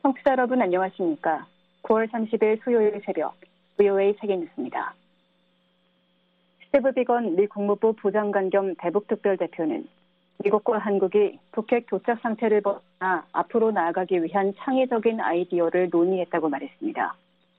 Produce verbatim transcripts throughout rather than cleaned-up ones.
청취자 여러분 안녕하십니까? 구월 삼십일 수요일 새벽 브이오에이 세계뉴스입니다. 스티브 비건 미 국무부 부장관 겸 대북특별대표는 미국과 한국이 북핵 교착 상태를 벗어나 앞으로 나아가기 위한 창의적인 아이디어를 논의했다고 말했습니다.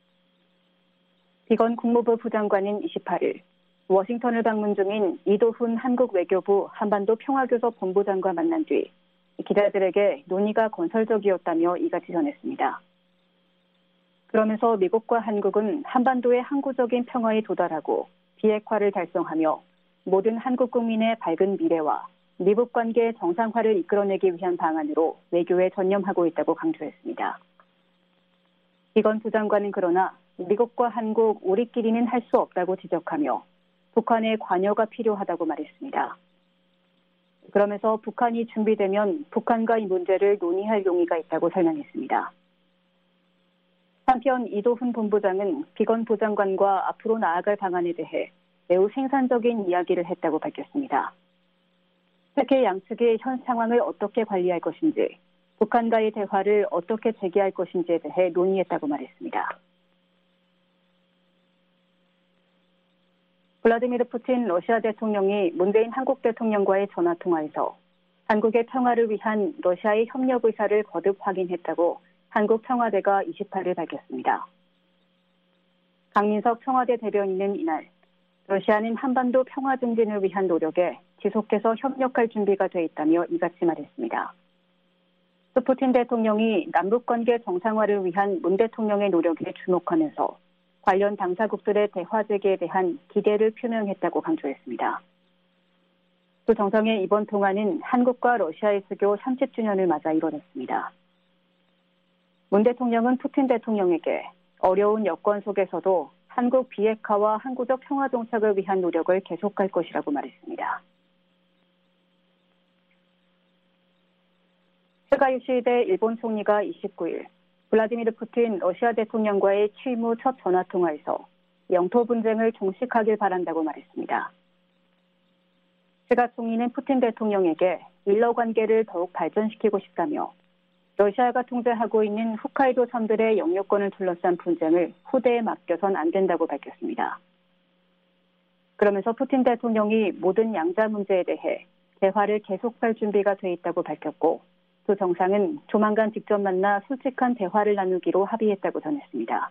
비건 국무부 부장관은 이십팔일 워싱턴을 방문 중인 이도훈 한국 외교부 한반도 평화교섭 본부장과 만난 뒤 기자들에게 논의가 건설적이었다며 이같이 전했습니다. 그러면서 미국과 한국은 한반도의 항구적인 평화에 도달하고 비핵화를 달성하며 모든 한국 국민의 밝은 미래와 미북 관계의 정상화를 이끌어내기 위한 방안으로 외교에 전념하고 있다고 강조했습니다. 이건 부장관은 그러나 미국과 한국 우리끼리는 할 수 없다고 지적하며 북한의 관여가 필요하다고 말했습니다. 그러면서 북한이 준비되면 북한과 이 문제를 논의할 용의가 있다고 설명했습니다. 한편 이도훈 본부장은 비건 부장관과 앞으로 나아갈 방안에 대해 매우 생산적인 이야기를 했다고 밝혔습니다. 특히 양측이 현 상황을 어떻게 관리할 것인지, 북한과의 대화를 어떻게 재개할 것인지에 대해 논의했다고 말했습니다. 블라디미르 푸틴 러시아 대통령이 문재인 한국 대통령과의 전화통화에서 한국의 평화를 위한 러시아의 협력 의사를 거듭 확인했다고 한국 청와대가 이십팔일 밝혔습니다. 강민석 청와대 대변인은 이날 러시아는 한반도 평화 증진을 위한 노력에 지속해서 협력할 준비가 돼 있다며 이같이 말했습니다. 또 푸틴 대통령이 남북관계 정상화를 위한 문 대통령의 노력에 주목하면서 관련 당사국들의 대화 재개에 대한 기대를 표명했다고 강조했습니다. 또 정상의 이번 통화는 한국과 러시아의 수교 삼십 주년을 맞아 이뤄졌습니다. 문 대통령은 푸틴 대통령에게 어려운 여건 속에서도 한국 비핵화와 항구적 평화 정착을 위한 노력을 계속할 것이라고 말했습니다. 스가 요시히데 일본 총리가 이십구일 블라디미르 푸틴 러시아 대통령과의 취임 후 첫 전화통화에서 영토 분쟁을 종식하길 바란다고 말했습니다. 스가 총리는 푸틴 대통령에게 일러 관계를 더욱 발전시키고 싶다며 러시아가 통제하고 있는 홋카이도 섬들의 영유권을 둘러싼 분쟁을 후대에 맡겨선 안 된다고 밝혔습니다. 그러면서 푸틴 대통령이 모든 양자 문제에 대해 대화를 계속할 준비가 돼 있다고 밝혔고 두 정상은 조만간 직접 만나 솔직한 대화를 나누기로 합의했다고 전했습니다.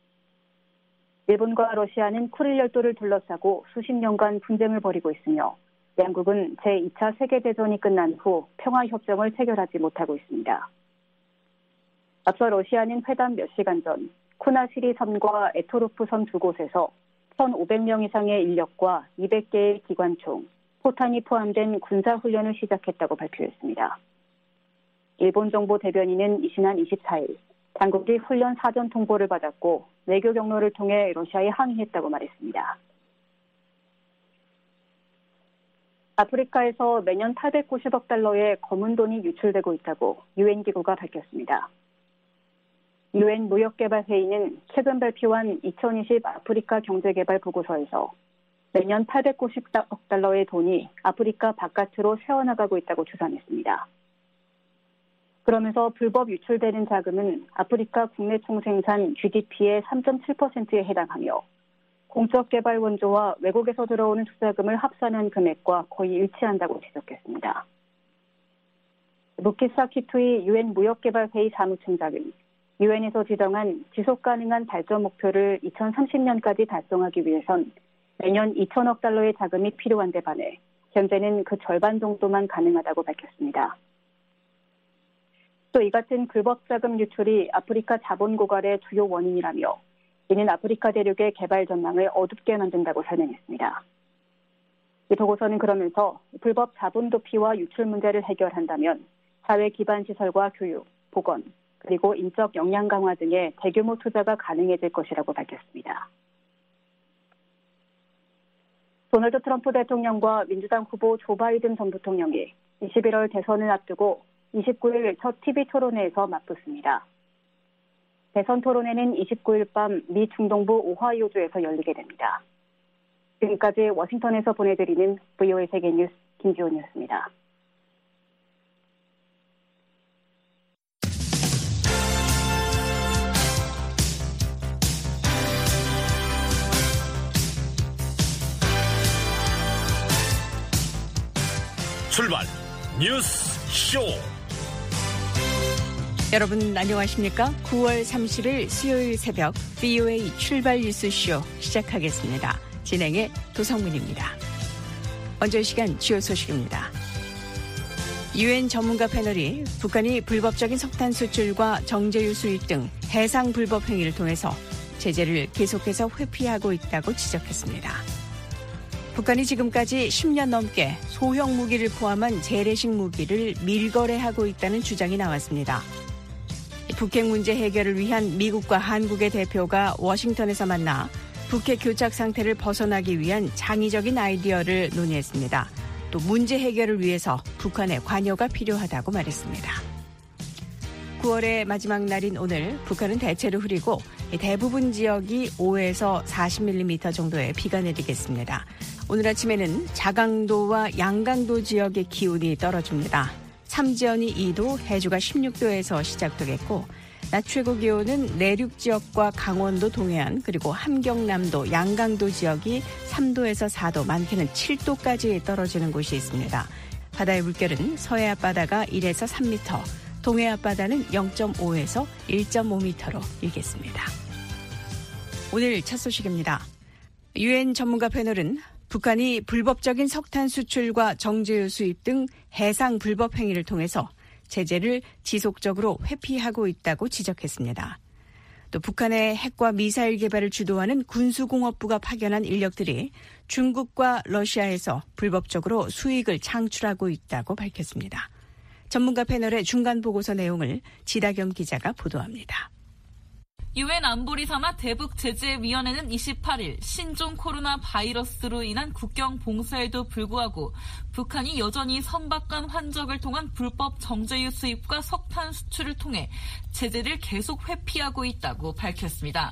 일본과 러시아는 쿠릴 열도를 둘러싸고 수십 년간 분쟁을 벌이고 있으며 양국은 제이 차 세계대전이 끝난 후 평화협정을 체결하지 못하고 있습니다. 앞서 러시아는 회담 몇 시간 전 쿠나시리 섬과 에토로프 섬 두 곳에서 천오백 명 이상의 인력과 이백 개의 기관총, 포탄이 포함된 군사훈련을 시작했다고 발표했습니다. 일본 정부 대변인은 이신한 이십사일 당국이 훈련 사전 통보를 받았고 외교 경로를 통해 러시아에 항의했다고 말했습니다. 아프리카에서 매년 팔백구십억 달러의 검은 돈이 유출되고 있다고 유엔 기구가 밝혔습니다. 유엔 무역개발회의는 최근 발표한 이천이십 아프리카 경제개발 보고서에서 매년 팔백구십억 달러의 돈이 아프리카 바깥으로 새어나가고 있다고 추산했습니다. 그러면서 불법 유출되는 자금은 아프리카 국내 총생산 지디피의 삼 점 칠 퍼센트에 해당하며 공적 개발 원조와 외국에서 들어오는 투자금을 합산한 금액과 거의 일치한다고 지적했습니다. 무키사 키투이 유엔 무역개발회의 사무총장은 유엔에서 지정한 지속가능한 발전 목표를 이천삼십 년까지 달성하기 위해선 매년 이천억 달러의 자금이 필요한데 반해 현재는 그 절반 정도만 가능하다고 밝혔습니다. 또 이 같은 불법 자금 유출이 아프리카 자본 고갈의 주요 원인이라며 이는 아프리카 대륙의 개발 전망을 어둡게 만든다고 설명했습니다. 이 보고서는 그러면서 불법 자본 도피와 유출 문제를 해결한다면 사회 기반 시설과 교육, 보건, 그리고 인적 역량 강화 등의 대규모 투자가 가능해질 것이라고 밝혔습니다. 도널드 트럼프 대통령과 민주당 후보 조 바이든 전 부통령이 이십일월 대선을 앞두고 이십구일 첫 티비 토론회에서 맞붙습니다. 대선 토론회는 이십구일 밤 미 중동부 오하이오주에서 열리게 됩니다. 지금까지 워싱턴에서 보내드리는 브이오에이 세계뉴스 김지원이었습니다. 출발 뉴스 쇼. 여러분 안녕하십니까? 구월 삼십일 수요일 새벽 브이오에이 출발 뉴스 쇼 시작하겠습니다. 진행의 도성문입니다. 먼저 이 시간 주요 소식입니다. 유엔 전문가 패널이 북한이 불법적인 석탄 수출과 정제유 수입 등 해상 불법 행위를 통해서 제재를 계속해서 회피하고 있다고 지적했습니다. 북한이 지금까지 십 년 넘게 소형 무기를 포함한 재래식 무기를 밀거래하고 있다는 주장이 나왔습니다. 북핵 문제 해결을 위한 미국과 한국의 대표가 워싱턴에서 만나 북핵 교착 상태를 벗어나기 위한 창의적인 아이디어를 논의했습니다. 또 문제 해결을 위해서 북한의 관여가 필요하다고 말했습니다. 구월의 마지막 날인 오늘 북한은 대체로 흐리고 대부분 지역이 오에서 사십 밀리미터 정도의 비가 내리겠습니다. 오늘 아침에는 자강도와 양강도 지역의 기온이 떨어집니다. 삼지연이 이 도, 해주가 십육 도에서 시작되겠고 낮 최고 기온은 내륙 지역과 강원도 동해안 그리고 함경남도, 양강도 지역이 삼 도에서 사 도, 많게는 칠 도까지 떨어지는 곳이 있습니다. 바다의 물결은 서해 앞바다가 일에서 삼 미터, 동해 앞바다는 영 점 오에서 일 점 오 미터로 일겠습니다. 오늘 첫 소식입니다. 유엔 전문가 패널은 북한이 불법적인 석탄 수출과 정제유 수입 등 해상 불법 행위를 통해서 제재를 지속적으로 회피하고 있다고 지적했습니다. 또 북한의 핵과 미사일 개발을 주도하는 군수공업부가 파견한 인력들이 중국과 러시아에서 불법적으로 수익을 창출하고 있다고 밝혔습니다. 전문가 패널의 중간 보고서 내용을 지다겸 기자가 보도합니다. 유엔 안보리 산하 대북제재위원회는 이십팔일 신종 코로나 바이러스로 인한 국경 봉쇄에도 불구하고 북한이 여전히 선박간 환적을 통한 불법 정제유 수입과 석탄 수출을 통해 제재를 계속 회피하고 있다고 밝혔습니다.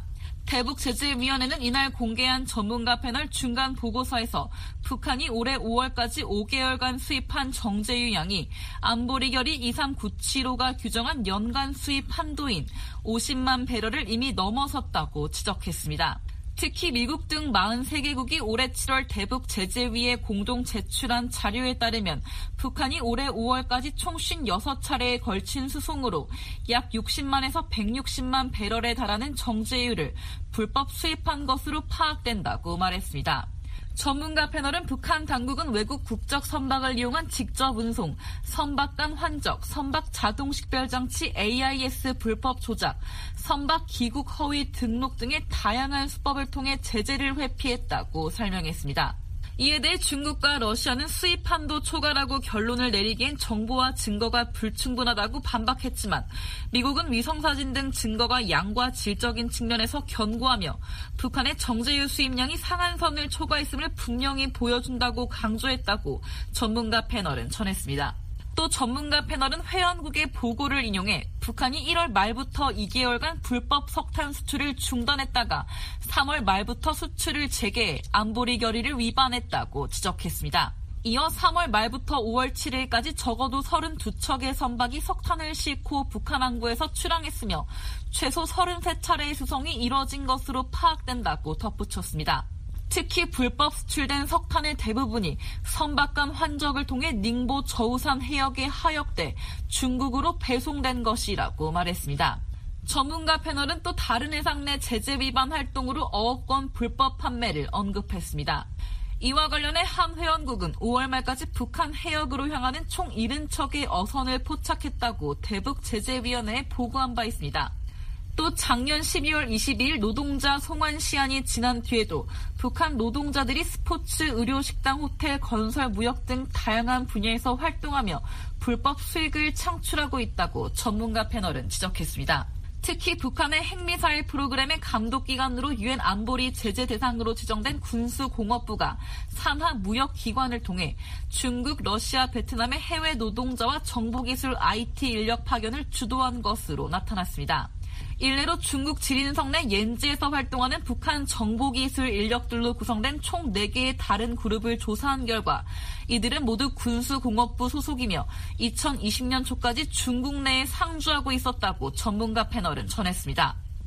대북제재위원회는 이날 공개한 전문가 패널 중간 보고서에서 북한이 올해 오월까지 오 개월간 수입한 정제유 양이 안보리 결의 이삼구칠오가 규정한 연간 수입 한도인 오십만 배럴을 이미 넘어섰다고 지적했습니다. 특히 미국 등 사십삼 개국이 올해 칠월 대북제재위에 공동 제출한 자료에 따르면 북한이 올해 오월까지 총 오십육 차례에 걸친 수송으로 약 육십만에서 백육십만 배럴에 달하는 정제유를 불법 수입한 것으로 파악된다고 말했습니다. 전문가 패널은 북한 당국은 외국 국적 선박을 이용한 직접 운송, 선박 간 환적, 선박 자동 식별 장치 에이아이에스 불법 조작, 선박 기국 허위 등록 등의 다양한 수법을 통해 제재를 회피했다고 설명했습니다. 이에 대해 중국과 러시아는 수입 한도 초과라고 결론을 내리기엔 정보와 증거가 불충분하다고 반박했지만 미국은 위성사진 등 증거가 양과 질적인 측면에서 견고하며 북한의 정제유 수입량이 상한선을 초과했음을 분명히 보여준다고 강조했다고 전문가 패널은 전했습니다. 또 전문가 패널은 회원국의 보고를 인용해 북한이 일월 말부터 이 개월간 불법 석탄 수출을 중단했다가 삼월 말부터 수출을 재개해 안보리 결의를 위반했다고 지적했습니다. 이어 삼월 말부터 오월 칠일까지 적어도 서른두 척의 선박이 석탄을 싣고 북한 항구에서 출항했으며 최소 서른세 차례의 수송이 이뤄진 것으로 파악된다고 덧붙였습니다. 특히 불법 수출된 석탄의 대부분이 선박 간 환적을 통해 닝보 저우산 해역에 하역돼 중국으로 배송된 것이라고 말했습니다. 전문가 패널은 또 다른 해상 내 제재 위반 활동으로 어억 건 불법 판매를 언급했습니다. 이와 관련해 한 회원국은 오월 말까지 북한 해역으로 향하는 총 칠십 척의 어선을 포착했다고 대북제재위원회에 보고한 바 있습니다. 또 작년 십이월 이십이일 노동자 송환 시한이 지난 뒤에도 북한 노동자들이 스포츠, 의료, 식당, 호텔, 건설, 무역 등 다양한 분야에서 활동하며 불법 수익을 창출하고 있다고 전문가 패널은 지적했습니다. 특히 북한의 핵미사일 프로그램의 감독기관으로 유엔 안보리 제재 대상으로 지정된 군수공업부가 산하 무역기관을 통해 중국, 러시아, 베트남의 해외 노동자와 정보기술 아이티 인력 파견을 주도한 것으로 나타났습니다. 일례로 중국 지린성 내 옌지에서 활동하는 북한 정보기술 인력들로 구성된 총 네 개의 다른 그룹을 조사한 결과 이들은 모두 군수공업부 소속이며 이천이십 년 초까지 중국 내에 상주하고 있었다고 전문가 패널은 전했습니다.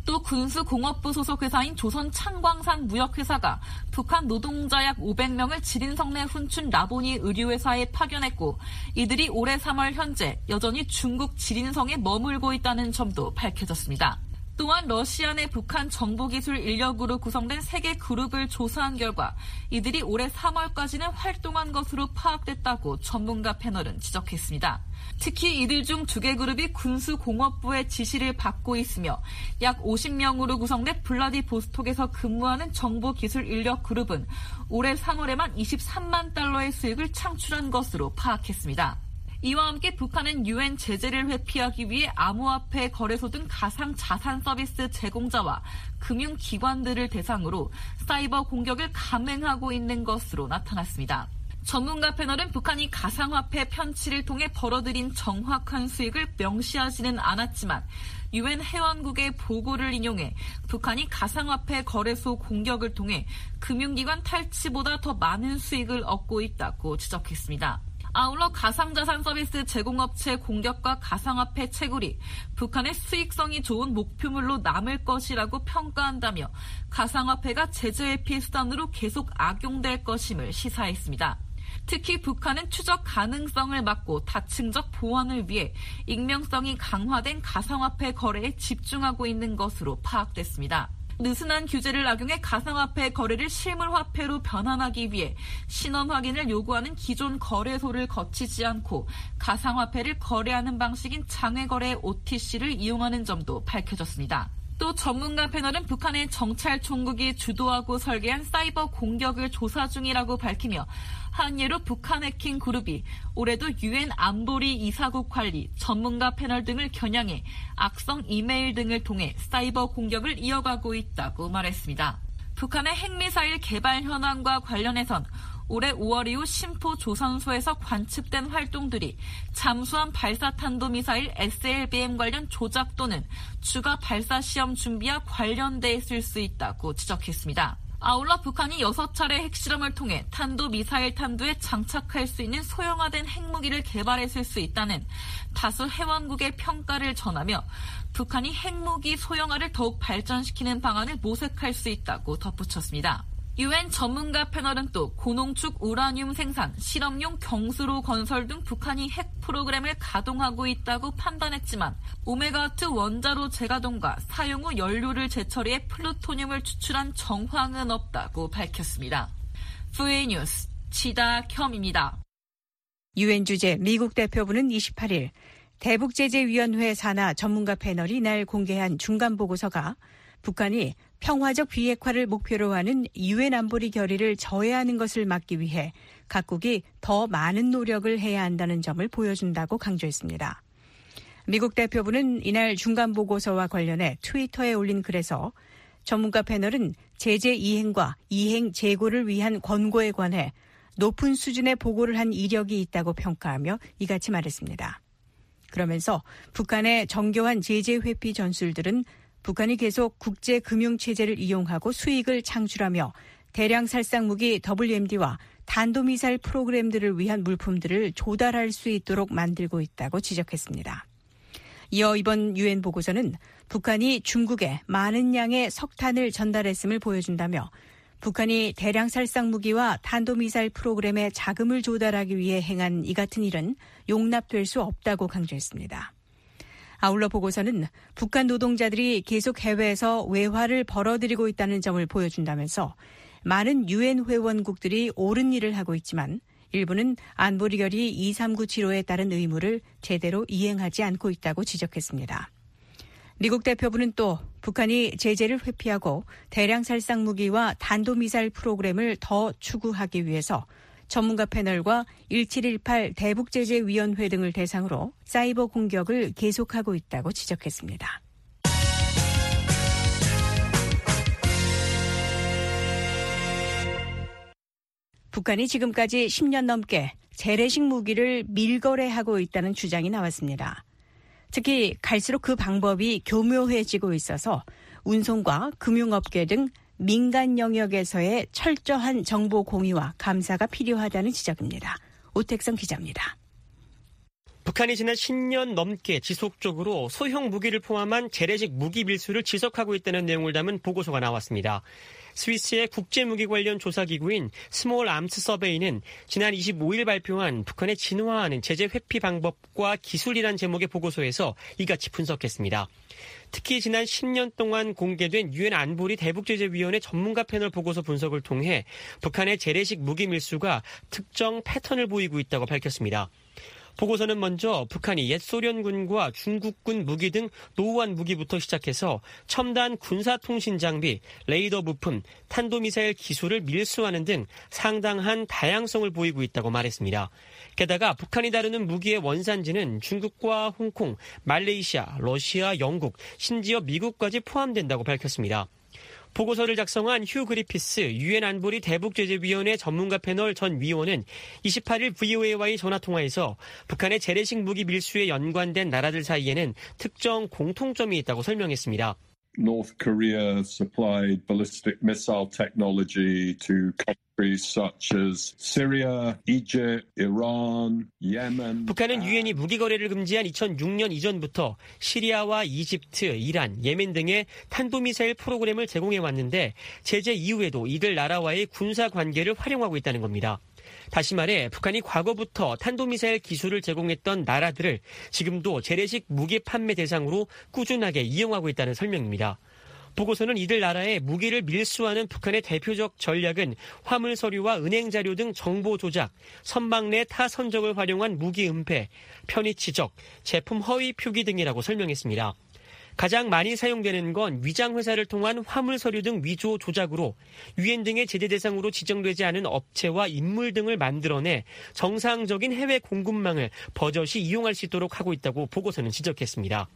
또 군수공업부 소속 회사인 조선창광산 무역회사가 북한 노동자 약 오백 명을 지린성 내 훈춘 라보니 의류회사에 파견했고 이들이 올해 삼월 현재 여전히 중국 지린성에 머물고 있다는 점도 밝혀졌습니다. 또한 러시아 내 북한 정보기술 인력으로 구성된 세 개 그룹을 조사한 결과 이들이 올해 삼월까지는 활동한 것으로 파악됐다고 전문가 패널은 지적했습니다. 특히 이들 중 두 개 그룹이 군수공업부의 지시를 받고 있으며 약 오십 명으로 구성된 블라디보스톡에서 근무하는 정보기술 인력 그룹은 올해 삼월에만 이십삼만 달러의 수익을 창출한 것으로 파악했습니다. 이와 함께 북한은 유엔 제재를 회피하기 위해 암호화폐 거래소 등 가상 자산 서비스 제공자와 금융기관들을 대상으로 사이버 공격을 감행하고 있는 것으로 나타났습니다. 전문가 패널은 북한이 가상화폐 편취를 통해 벌어들인 정확한 수익을 명시하지는 않았지만 유엔 회원국의 보고를 인용해 북한이 가상화폐 거래소 공격을 통해 금융기관 탈취보다 더 많은 수익을 얻고 있다고 지적했습니다. 아울러 가상자산 서비스 제공업체 공격과 가상화폐 채굴이 북한의 수익성이 좋은 목표물로 남을 것이라고 평가한다며 가상화폐가 제재 회피 수단으로 계속 악용될 것임을 시사했습니다. 특히 북한은 추적 가능성을 막고 다층적 보안을 위해 익명성이 강화된 가상화폐 거래에 집중하고 있는 것으로 파악됐습니다. 느슨한 규제를 악용해 가상화폐 거래를 실물화폐로 변환하기 위해 신원 확인을 요구하는 기존 거래소를 거치지 않고 가상화폐를 거래하는 방식인 장외거래 오티씨를 이용하는 점도 밝혀졌습니다. 또 전문가 패널은 북한의 정찰 총국이 주도하고 설계한 사이버 공격을 조사 중이라고 밝히며 한 예로 북한 해킹 그룹이 올해도 유엔 안보리 이사국 관리, 전문가 패널 등을 겨냥해 악성 이메일 등을 통해 사이버 공격을 이어가고 있다고 말했습니다. 북한의 핵미사일 개발 현황과 관련해선 올해 오월 이후 심포 조선소에서 관측된 활동들이 잠수함 발사 탄도미사일 에스엘비엠 관련 조작 또는 추가 발사 시험 준비와 관련돼 있을 수 있다고 지적했습니다. 아울러 북한이 여섯 차례 핵실험을 통해 탄도미사일 탄두에 장착할 수 있는 소형화된 핵무기를 개발했을 수 있다는 다수 회원국의 평가를 전하며 북한이 핵무기 소형화를 더욱 발전시키는 방안을 모색할 수 있다고 덧붙였습니다. 유엔 전문가 패널은 또 고농축 우라늄 생산, 실험용 경수로 건설 등 북한이 핵 프로그램을 가동하고 있다고 판단했지만 오메가트 원자로 재가동과 사용 후 연료를 재처리해 플루토늄을 추출한 정황은 없다고 밝혔습니다. 브이에이 뉴스 지다겸입니다. 유엔 주재 미국 대표부는 이십팔 일 대북제재위원회 산하 전문가 패널이 이날 공개한 중간보고서가 북한이 평화적 비핵화를 목표로 하는 유엔 안보리 결의를 저해하는 것을 막기 위해 각국이 더 많은 노력을 해야 한다는 점을 보여준다고 강조했습니다. 미국 대표부는 이날 중간보고서와 관련해 트위터에 올린 글에서 전문가 패널은 제재 이행과 이행 재고를 위한 권고에 관해 높은 수준의 보고를 한 이력이 있다고 평가하며 이같이 말했습니다. 그러면서 북한의 정교한 제재 회피 전술들은 북한이 계속 국제금융체제를 이용하고 수익을 창출하며 대량 살상 무기 더블유엠디와 탄도미사일 프로그램들을 위한 물품들을 조달할 수 있도록 만들고 있다고 지적했습니다. 이어 이번 유엔 보고서는 북한이 중국에 많은 양의 석탄을 전달했음을 보여준다며 북한이 대량 살상 무기와 탄도미사일 프로그램에 자금을 조달하기 위해 행한 이 같은 일은 용납될 수 없다고 강조했습니다. 아울러 보고서는 북한 노동자들이 계속 해외에서 외화를 벌어들이고 있다는 점을 보여준다면서 많은 유엔 회원국들이 옳은 일을 하고 있지만 일부는 안보리 결의 이삼구칠오에 따른 의무를 제대로 이행하지 않고 있다고 지적했습니다. 미국 대표부는 또 북한이 제재를 회피하고 대량 살상 무기와 탄도미사일 프로그램을 더 추구하기 위해서 전문가 패널과 일칠일팔 대북제재위원회 등을 대상으로 사이버 공격을 계속하고 있다고 지적했습니다. 북한이 지금까지 십 년 넘게 재래식 무기를 밀거래하고 있다는 주장이 나왔습니다. 특히 갈수록 그 방법이 교묘해지고 있어서 운송과 금융업계 등 민간 영역에서의 철저한 정보 공유와 감사가 필요하다는 지적입니다. 오택성 기자입니다. 북한이 지난 십 년 넘게 지속적으로 소형 무기를 포함한 재래식 무기 밀수를 지속하고 있다는 내용을 담은 보고서가 나왔습니다. 스위스의 국제무기 관련 조사기구인 스몰 암스 서베이는 지난 이십오일 발표한 북한의 진화하는 제재 회피 방법과 기술이란 제목의 보고서에서 이같이 분석했습니다. 특히 지난 십 년 동안 공개된 유엔 안보리 대북제재위원회 전문가 패널 보고서 분석을 통해 북한의 재래식 무기 밀수가 특정 패턴을 보이고 있다고 밝혔습니다. 보고서는 먼저 북한이 옛 소련군과 중국군 무기 등 노후한 무기부터 시작해서 첨단 군사통신 장비, 레이더 부품, 탄도미사일 기술을 밀수하는 등 상당한 다양성을 보이고 있다고 말했습니다. 게다가 북한이 다루는 무기의 원산지는 중국과 홍콩, 말레이시아, 러시아, 영국, 심지어 미국까지 포함된다고 밝혔습니다. 보고서를 작성한 휴 그리피스 유엔 안보리 대북제재위원회 전문가 패널 전 위원은 이십팔일 브이오에이와의 전화통화에서 북한의 재래식 무기 밀수에 연관된 나라들 사이에는 특정 공통점이 있다고 설명했습니다. North Korea supplied ballistic missile technology to countries such as Syria, Egypt, Iran, Yemen. 북한은 유엔이 무기 거래를 금지한 이천육년 이전부터 시리아와 이집트, 이란, 예멘 등의 탄도미사일 프로그램을 제공해 왔는데 제재 이후에도 이들 나라와의 군사 관계를 활용하고 있다는 겁니다. 다시 말해 북한이 과거부터 탄도미사일 기술을 제공했던 나라들을 지금도 재래식 무기 판매 대상으로 꾸준하게 이용하고 있다는 설명입니다. 보고서는 이들 나라의 무기를 밀수하는 북한의 대표적 전략은 화물 서류와 은행 자료 등 정보 조작, 선박 내 타 선적을 활용한 무기 은폐, 편의 치적, 제품 허위 표기 등이라고 설명했습니다. 가장 많이 사용되는 건 위장회사를 통한 화물 서류 등 위조 조작으로 유엔 등의 제재 대상으로 지정되지 않은 업체와 인물 등을 만들어내 정상적인 해외 공급망을 버젓이 이용할 수 있도록 하고 있다고 보고서는 지적했습니다.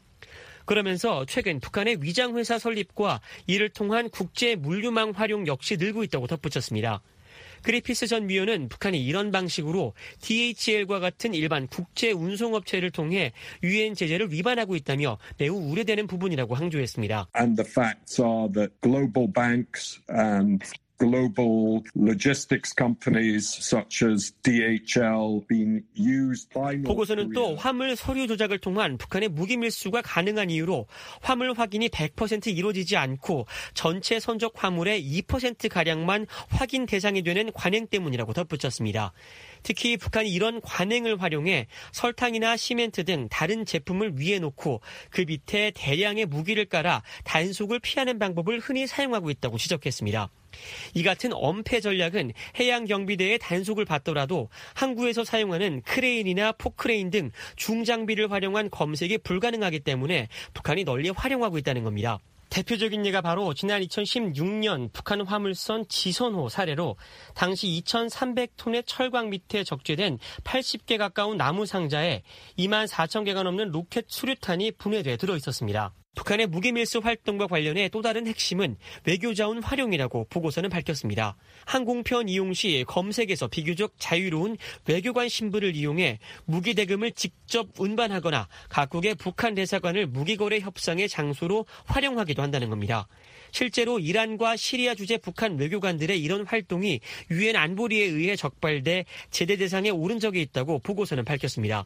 그러면서 최근 북한의 위장회사 설립과 이를 통한 국제 물류망 활용 역시 늘고 있다고 덧붙였습니다. 그리피스 전 위원은 북한이 이런 방식으로 디에이치엘과 같은 일반 국제 운송업체를 통해 유엔 제재를 위반하고 있다며 매우 우려되는 부분이라고 강조했습니다. And the facts are that global banks and global logistics companies such as 디에이치엘 being used by North Korea. 보고서는 또 화물 서류 조작을 통한 북한의 무기 밀수가 가능한 이유로 화물 확인이 백 퍼센트 이루어지지 않고 전체 선적 화물의 이 퍼센트가량만 확인 대상이 되는 관행 때문이라고 덧붙였습니다. 특히 북한이 이런 관행을 활용해 설탕이나 시멘트 등 다른 제품을 위에 놓고 그 밑에 대량의 무기를 깔아 단속을 피하는 방법을 흔히 사용하고 있다고 지적했습니다. 이 같은 엄폐 전략은 해양경비대의 단속을 받더라도 항구에서 사용하는 크레인이나 포크레인 등 중장비를 활용한 검색이 불가능하기 때문에 북한이 널리 활용하고 있다는 겁니다. 대표적인 예가 바로 지난 이천십육년 북한 화물선 지선호 사례로 당시 이천삼백 톤의 철광 밑에 적재된 팔십 개 가까운 나무 상자에 이만 사천 개가 넘는 로켓 수류탄이 분해돼 들어있었습니다. 북한의 무기 밀수 활동과 관련해 또 다른 핵심은 외교자원 활용이라고 보고서는 밝혔습니다. 항공편 이용 시 검색에서 비교적 자유로운 외교관 신분을 이용해 무기 대금을 직접 운반하거나 각국의 북한 대사관을 무기거래 협상의 장소로 활용하기도 한다는 겁니다. 실제로 이란과 시리아 주재 북한 외교관들의 이런 활동이 유엔 안보리에 의해 적발돼 제재 대상에 오른 적이 있다고 보고서는 밝혔습니다.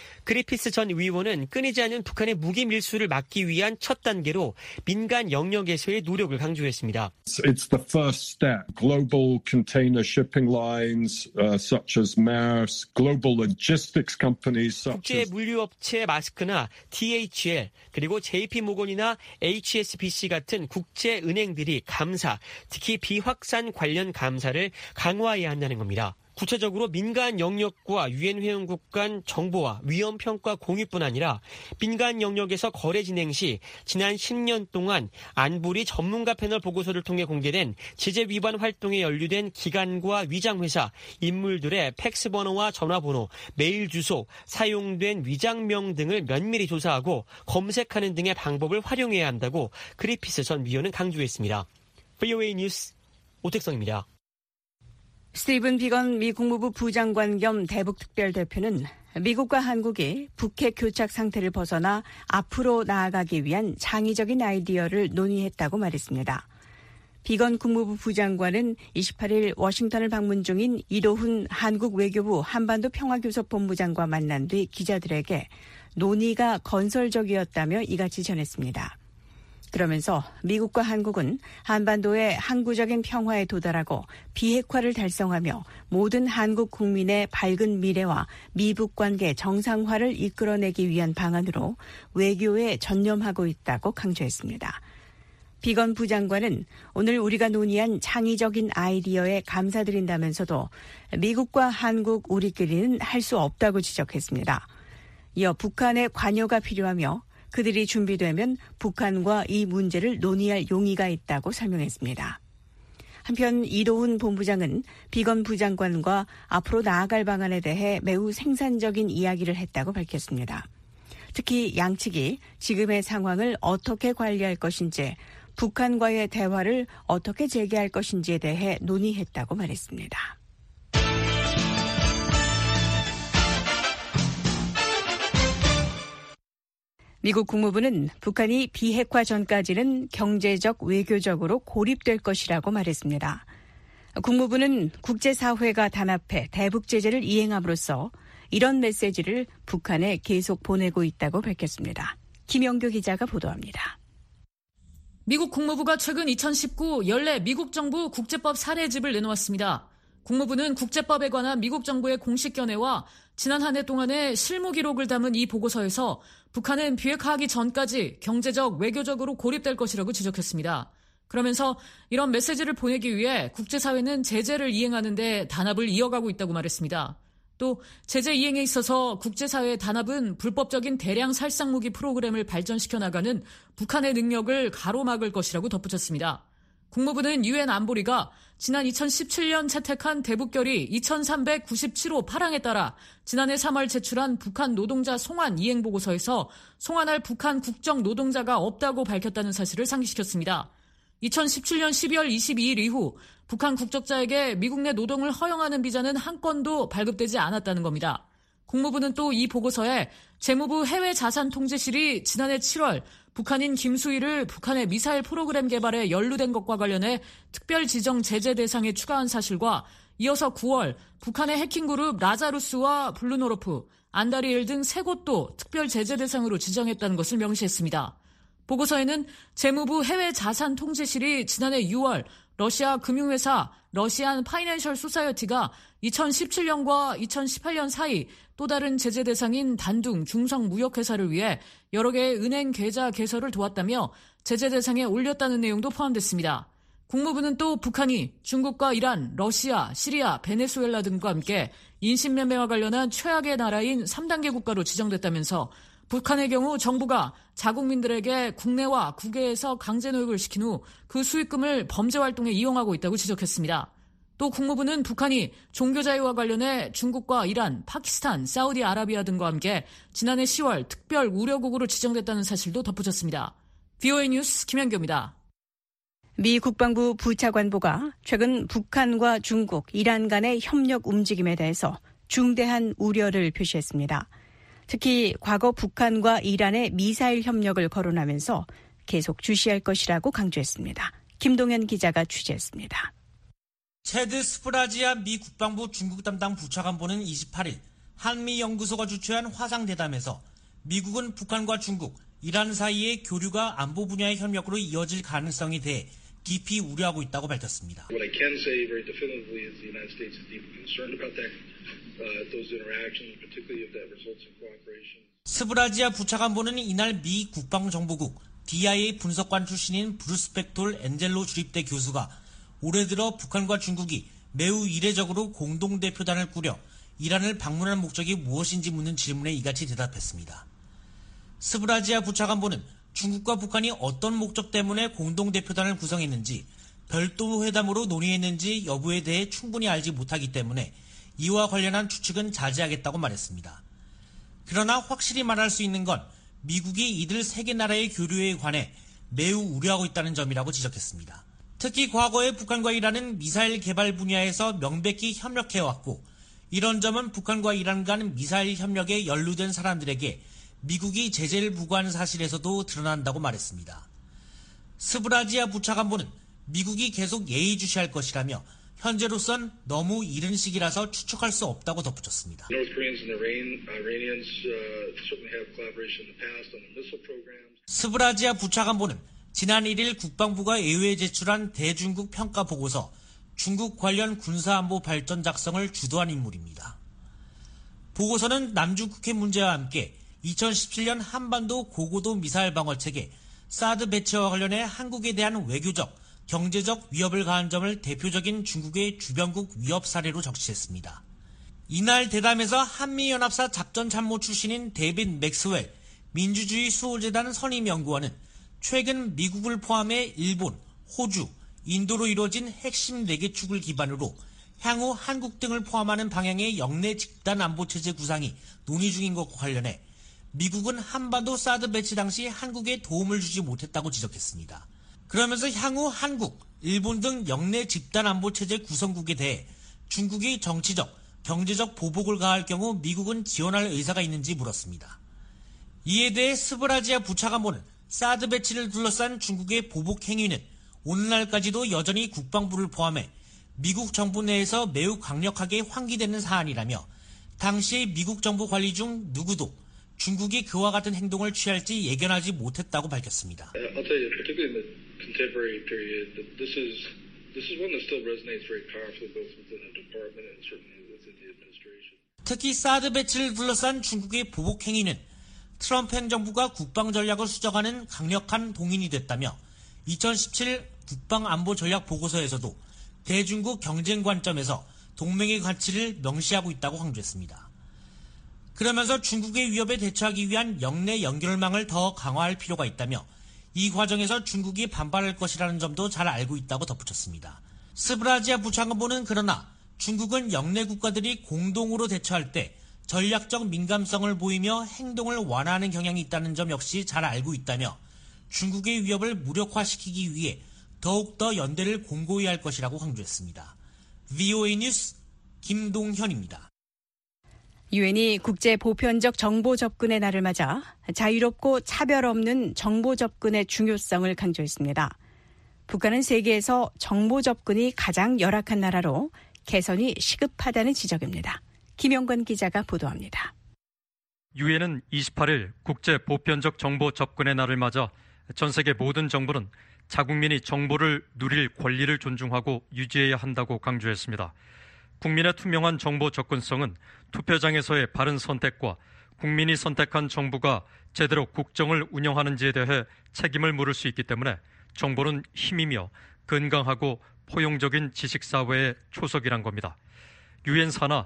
그리피스 전 위원은 끊이지 않는 북한의 무기 밀수를 막기 위한 첫 단계로 민간 영역에서의 노력을 강조했습니다. It's the first step. Global container shipping lines uh, such as Maersk, global logistics companies such 국제 as 물류업체 마스크나 디에이치엘 그리고 제이피모건이나 에이치에스비씨 같은 국제 은행들이 감사, 특히 비확산 관련 감사를 강화해야 한다는 겁니다. 구체적으로 민간 영역과 유엔 회원국 간 정보와 위험 평가 공유뿐 아니라 민간 영역에서 거래 진행 시 지난 십 년 동안 안보리 전문가 패널 보고서를 통해 공개된 제재 위반 활동에 연루된 기관과 위장회사, 인물들의 팩스 번호와 전화번호, 메일 주소, 사용된 위장명 등을 면밀히 조사하고 검색하는 등의 방법을 활용해야 한다고 그리피스 전 위원은 강조했습니다. 브이오에이 뉴스 오택성입니다. 스티븐 비건 미 국무부 부장관 겸 대북특별대표는 미국과 한국이 북핵 교착 상태를 벗어나 앞으로 나아가기 위한 창의적인 아이디어를 논의했다고 말했습니다. 비건 국무부 부장관은 이십팔일 워싱턴을 방문 중인 이도훈 한국 외교부 한반도 평화교섭본부장과 만난 뒤 기자들에게 논의가 건설적이었다며 이같이 전했습니다. 그러면서 미국과 한국은 한반도의 항구적인 평화에 도달하고 비핵화를 달성하며 모든 한국 국민의 밝은 미래와 미북 관계 정상화를 이끌어내기 위한 방안으로 외교에 전념하고 있다고 강조했습니다. 비건 부장관은 오늘 우리가 논의한 창의적인 아이디어에 감사드린다면서도 미국과 한국 우리끼리는 할 수 없다고 지적했습니다. 이어 북한의 관여가 필요하며 그들이 준비되면 북한과 이 문제를 논의할 용의가 있다고 설명했습니다. 한편 이도훈 본부장은 비건 부장관과 앞으로 나아갈 방안에 대해 매우 생산적인 이야기를 했다고 밝혔습니다. 특히 양측이 지금의 상황을 어떻게 관리할 것인지, 북한과의 대화를 어떻게 재개할 것인지에 대해 논의했다고 말했습니다. 미국 국무부는 북한이 비핵화 전까지는 경제적, 외교적으로 고립될 것이라고 말했습니다. 국무부는 국제사회가 단합해 대북 제재를 이행함으로써 이런 메시지를 북한에 계속 보내고 있다고 밝혔습니다. 김영규 기자가 보도합니다. 미국 국무부가 최근 이천십구 연례 미국 정부 국제법 사례집을 내놓았습니다. 국무부는 국제법에 관한 미국 정부의 공식 견해와 지난 한 해 동안의 실무 기록을 담은 이 보고서에서 북한은 비핵화하기 전까지 경제적, 외교적으로 고립될 것이라고 지적했습니다. 그러면서 이런 메시지를 보내기 위해 국제사회는 제재를 이행하는 데 단합을 이어가고 있다고 말했습니다. 또 제재 이행에 있어서 국제사회의 단합은 불법적인 대량 살상무기 프로그램을 발전시켜 나가는 북한의 능력을 가로막을 것이라고 덧붙였습니다. 국무부는 유엔 안보리가 지난 이천십칠 년 채택한 대북결의 이천삼백구십칠 호 파랑에 따라 지난해 삼월 제출한 북한 노동자 송환 이행 보고서에서 송환할 북한 국적 노동자가 없다고 밝혔다는 사실을 상기시켰습니다. 이천십칠 년 십이월 이십이일 이후 북한 국적자에게 미국 내 노동을 허용하는 비자는 한 건도 발급되지 않았다는 겁니다. 국무부는 또 이 보고서에 재무부 해외자산통제실이 지난해 칠월 북한인 김수희를 북한의 미사일 프로그램 개발에 연루된 것과 관련해 특별 지정 제재 대상에 추가한 사실과 이어서 구월 북한의 해킹그룹 라자루스와 블루노르프, 안다리엘 등 세 곳도 특별 제재 대상으로 지정했다는 것을 명시했습니다. 보고서에는 재무부 해외자산통제실이 지난해 유월 러시아 금융회사 러시안 파이낸셜 소사이어티가 이천십칠 년과 이천십팔 년 사이 또 다른 제재 대상인 단둥 중성무역회사를 위해 여러 개의 은행 계좌 개설을 도왔다며 제재 대상에 올렸다는 내용도 포함됐습니다. 국무부는 또 북한이 중국과 이란, 러시아, 시리아, 베네수엘라 등과 함께 인신매매와 관련한 최악의 나라인 삼 단계 국가로 지정됐다면서 북한의 경우 정부가 자국민들에게 국내와 국외에서 강제노역을 시킨 후 그 수익금을 범죄활동에 이용하고 있다고 지적했습니다. 또 국무부는 북한이 종교자유와 관련해 중국과 이란, 파키스탄, 사우디아라비아 등과 함께 지난해 시월 특별 우려국으로 지정됐다는 사실도 덧붙였습니다. 브이오에이 뉴스 김현규입니다. 미 국방부 부차관보가 최근 북한과 중국, 이란 간의 협력 움직임에 대해서 중대한 우려를 표시했습니다. 특히 과거 북한과 이란의 미사일 협력을 거론하면서 계속 주시할 것이라고 강조했습니다. 김동현 기자가 취재했습니다. 체드 스프라지아 미 국방부 중국 담당 부차관보는 이십팔일 한미연구소가 주최한 화상대담에서 미국은 북한과 중국, 이란 사이의 교류가 안보 분야의 협력으로 이어질 가능성에 대해 깊이 우려하고 있다고 밝혔습니다. What I can say very definitively is the United States is deeply concerned about that, uh, those interactions, particularly if that results in cooperation. 스브라지아 부차관보는 이날 미 국방정보국 디아이에이 분석관 출신인 브루스 벡톨 엔젤로 주립대 교수가 올해 들어 북한과 중국이 매우 이례적으로 공동대표단을 꾸려 이란을 방문할 목적이 무엇인지 묻는 질문에 이같이 대답했습니다. 스브라지아 부차관보는 중국과 북한이 어떤 목적 때문에 공동대표단을 구성했는지, 별도 회담으로 논의했는지 여부에 대해 충분히 알지 못하기 때문에 이와 관련한 추측은 자제하겠다고 말했습니다. 그러나 확실히 말할 수 있는 건 미국이 이들 세 개 나라의 교류에 관해 매우 우려하고 있다는 점이라고 지적했습니다. 특히 과거에 북한과 이란은 미사일 개발 분야에서 명백히 협력해왔고, 이런 점은 북한과 이란 간 미사일 협력에 연루된 사람들에게 미국이 제재를 부과하는 사실에서도 드러난다고 말했습니다. 스브라지아 부차관보는 미국이 계속 예의주시할 것이라며 현재로선 너무 이른 시기라서 추측할 수 없다고 덧붙였습니다. 스브라지아 부차관보는 지난 일 일 국방부가 의회에 제출한 대중국 평가 보고서 중국 관련 군사안보 발전 작성을 주도한 인물입니다. 보고서는 남중국해 문제와 함께 이천십칠 년 한반도 고고도 미사일 방어체계 사드 배치와 관련해 한국에 대한 외교적, 경제적 위협을 가한 점을 대표적인 중국의 주변국 위협 사례로 적시했습니다. 이날 대담에서 한미연합사 작전참모 출신인 데이빗 맥스웰 민주주의 수호재단 선임연구원은 최근 미국을 포함해 일본, 호주, 인도로 이루어진 핵심 네 개 축을 기반으로 향후 한국 등을 포함하는 방향의 영내 집단 안보체제 구상이 논의 중인 것과 관련해 미국은 한반도 사드 배치 당시 한국에 도움을 주지 못했다고 지적했습니다. 그러면서 향후 한국, 일본 등 영내 집단 안보체제 구성국에 대해 중국이 정치적, 경제적 보복을 가할 경우 미국은 지원할 의사가 있는지 물었습니다. 이에 대해 스브라지아 부차관보는 사드 배치를 둘러싼 중국의 보복 행위는 오늘날까지도 여전히 국방부를 포함해 미국 정부 내에서 매우 강력하게 환기되는 사안이라며 당시 미국 정부 관리 중 누구도 중국이 그와 같은 행동을 취할지 예견하지 못했다고 밝혔습니다. I'll tell you, particularly in the contemporary period, that this is this is one that still resonates very powerfully both within the department and certainly within the administration. 특히 사드 배치를 둘러싼 중국의 보복 행위는 트럼프 행정부가 국방 전략을 수정하는 강력한 동인이 됐다며 이천십칠 국방안보 전략 보고서에서도 대중국 경쟁 관점에서 동맹의 가치를 명시하고 있다고 강조했습니다. 그러면서 중국의 위협에 대처하기 위한 영내 연결망을 더 강화할 필요가 있다며 이 과정에서 중국이 반발할 것이라는 점도 잘 알고 있다고 덧붙였습니다. 스브라지아 부차관보는 그러나 중국은 영내 국가들이 공동으로 대처할 때 전략적 민감성을 보이며 행동을 완화하는 경향이 있다는 점 역시 잘 알고 있다며 중국의 위협을 무력화시키기 위해 더욱더 연대를 공고히 할 것이라고 강조했습니다. 브이오에이 뉴스 김동현입니다. 유엔이 국제 보편적 정보 접근의 날을 맞아 자유롭고 차별 없는 정보 접근의 중요성을 강조했습니다. 북한은 세계에서 정보 접근이 가장 열악한 나라로 개선이 시급하다는 지적입니다. 김영관 기자가 보도합니다. 유엔은 이십팔 일 국제 보편적 정보 접근의 날을 맞아 전 세계 모든 정부는 자국민이 정보를 누릴 권리를 존중하고 유지해야 한다고 강조했습니다. 국민의 투명한 정보 접근성은 투표장에서의 바른 선택과 국민이 선택한 정부가 제대로 국정을 운영하는지에 대해 책임을 물을 수 있기 때문에 정보는 힘이며 건강하고 포용적인 지식사회의 초석이란 겁니다. 유엔 산하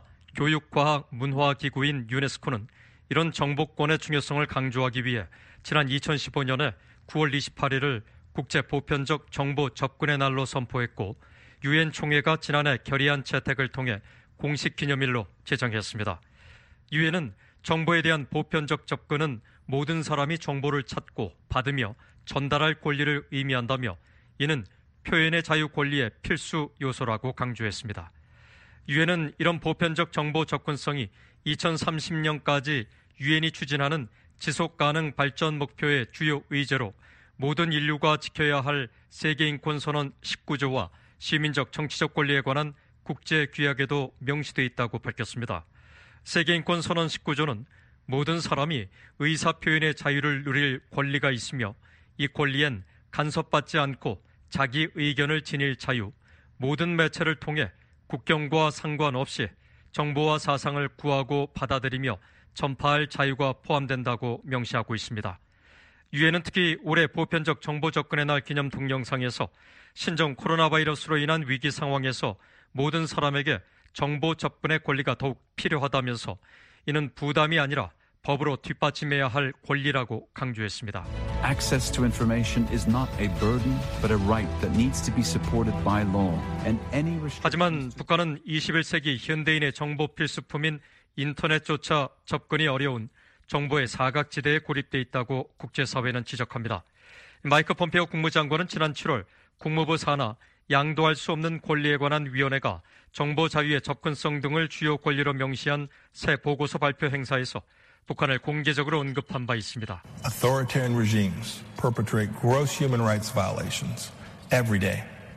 교육과학문화기구인 유네스코는 이런 정보권의 중요성을 강조하기 위해 지난 이천십오 년에 구월 이십팔일을 국제 보편적 정보 접근의 날로 선포했고 유엔 총회가 지난해 결의안 채택을 통해 공식 기념일로 제정했습니다. 유엔은 정보에 대한 보편적 접근은 모든 사람이 정보를 찾고 받으며 전달할 권리를 의미한다며 이는 표현의 자유 권리의 필수 요소라고 강조했습니다. 유엔은 이런 보편적 정보 접근성이 이천삼십 년까지 유엔이 추진하는 지속가능 발전 목표의 주요 의제로 모든 인류가 지켜야 할 세계인권선언 십구 조와 시민적 정치적 권리에 관한 국제규약에도 명시되어 있다고 밝혔습니다. 세계인권선언 십구 조는 모든 사람이 의사표현의 자유를 누릴 권리가 있으며 이 권리엔 간섭받지 않고 자기 의견을 지닐 자유, 모든 매체를 통해 국경과 상관없이 정보와 사상을 구하고 받아들이며 전파할 자유가 포함된다고 명시하고 있습니다. 유엔은 특히 올해 보편적 정보 접근의 날 기념 동영상에서 신종 코로나 바이러스로 인한 위기 상황에서 모든 사람에게 정보 접근의 권리가 더욱 필요하다면서 이는 부담이 아니라 법으로 뒷받침해야 할 권리라고 강조했습니다. Access to information is not a burden, but a right that needs to be supported by law. And any 하지만 북한은 이십일 세기 현대인의 정보 필수품인 인터넷조차 접근이 어려운 정보의 사각지대에 고립돼 있다고 국제사회는 지적합니다. 마이크 폼페오 국무장관은 지난 칠월 국무부 산하 양도할 수 없는 권리에 관한 위원회가 정보 자유의 접근성 등을 주요 권리로 명시한 새 보고서 발표 행사에서 북한을 공개적으로 언급한 바 있습니다. Authoritarian regimes perpetrate gross human rights violations every day.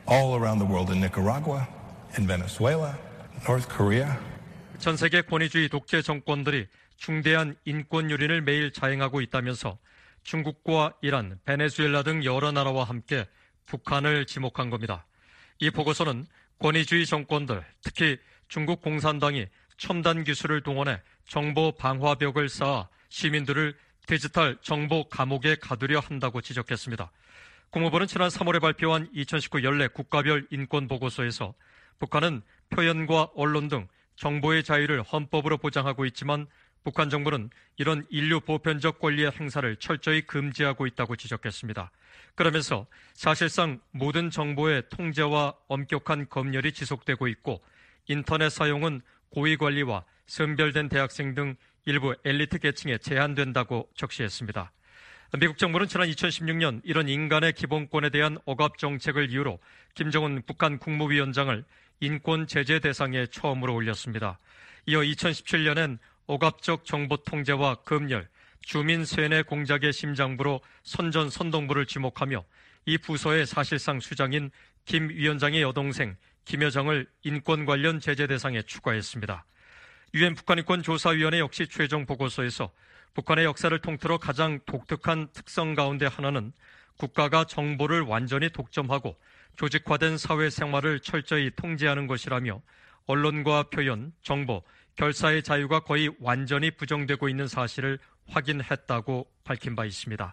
all around the world in Nicaragua, in Venezuela, North Korea. 전 세계 권위주의 독재 정권들이 중대한 인권 유린을 매일 자행하고 있다면서 중국과 이란, 베네수엘라 등 여러 나라와 함께 북한을 지목한 겁니다. 이 보고서는 권위주의 정권들, 특히 중국 공산당이 첨단 기술을 동원해 정보 방화벽을 쌓아 시민들을 디지털 정보 감옥에 가두려 한다고 지적했습니다. 국무부는 지난 삼월에 발표한 이천십구 연례 국가별 인권 보고서에서 북한은 표현과 언론 등 정보의 자유를 헌법으로 보장하고 있지만 북한 정부는 이런 인류 보편적 권리의 행사를 철저히 금지하고 있다고 지적했습니다. 그러면서 사실상 모든 정보의 통제와 엄격한 검열이 지속되고 있고 인터넷 사용은 고위관리와 선별된 대학생 등 일부 엘리트 계층에 제한된다고 적시했습니다. 미국 정부는 지난 이천십육 년 이런 인간의 기본권에 대한 억압 정책을 이유로 김정은 북한 국무위원장을 인권 제재 대상에 처음으로 올렸습니다. 이어 이천십칠 년엔 억압적 정보 통제와 검열, 주민 세뇌 공작의 심장부로 선전선동부를 지목하며 이 부서의 사실상 수장인 김 위원장의 여동생 김여정을 인권 관련 제재 대상에 추가했습니다. 유엔 북한인권조사위원회 역시 최종 보고서에서 북한의 역사를 통틀어 가장 독특한 특성 가운데 하나는 국가가 정보를 완전히 독점하고 조직화된 사회생활을 철저히 통제하는 것이라며 언론과 표현, 정보, 결사의 자유가 거의 완전히 부정되고 있는 사실을 확인했다고 밝힌 바 있습니다.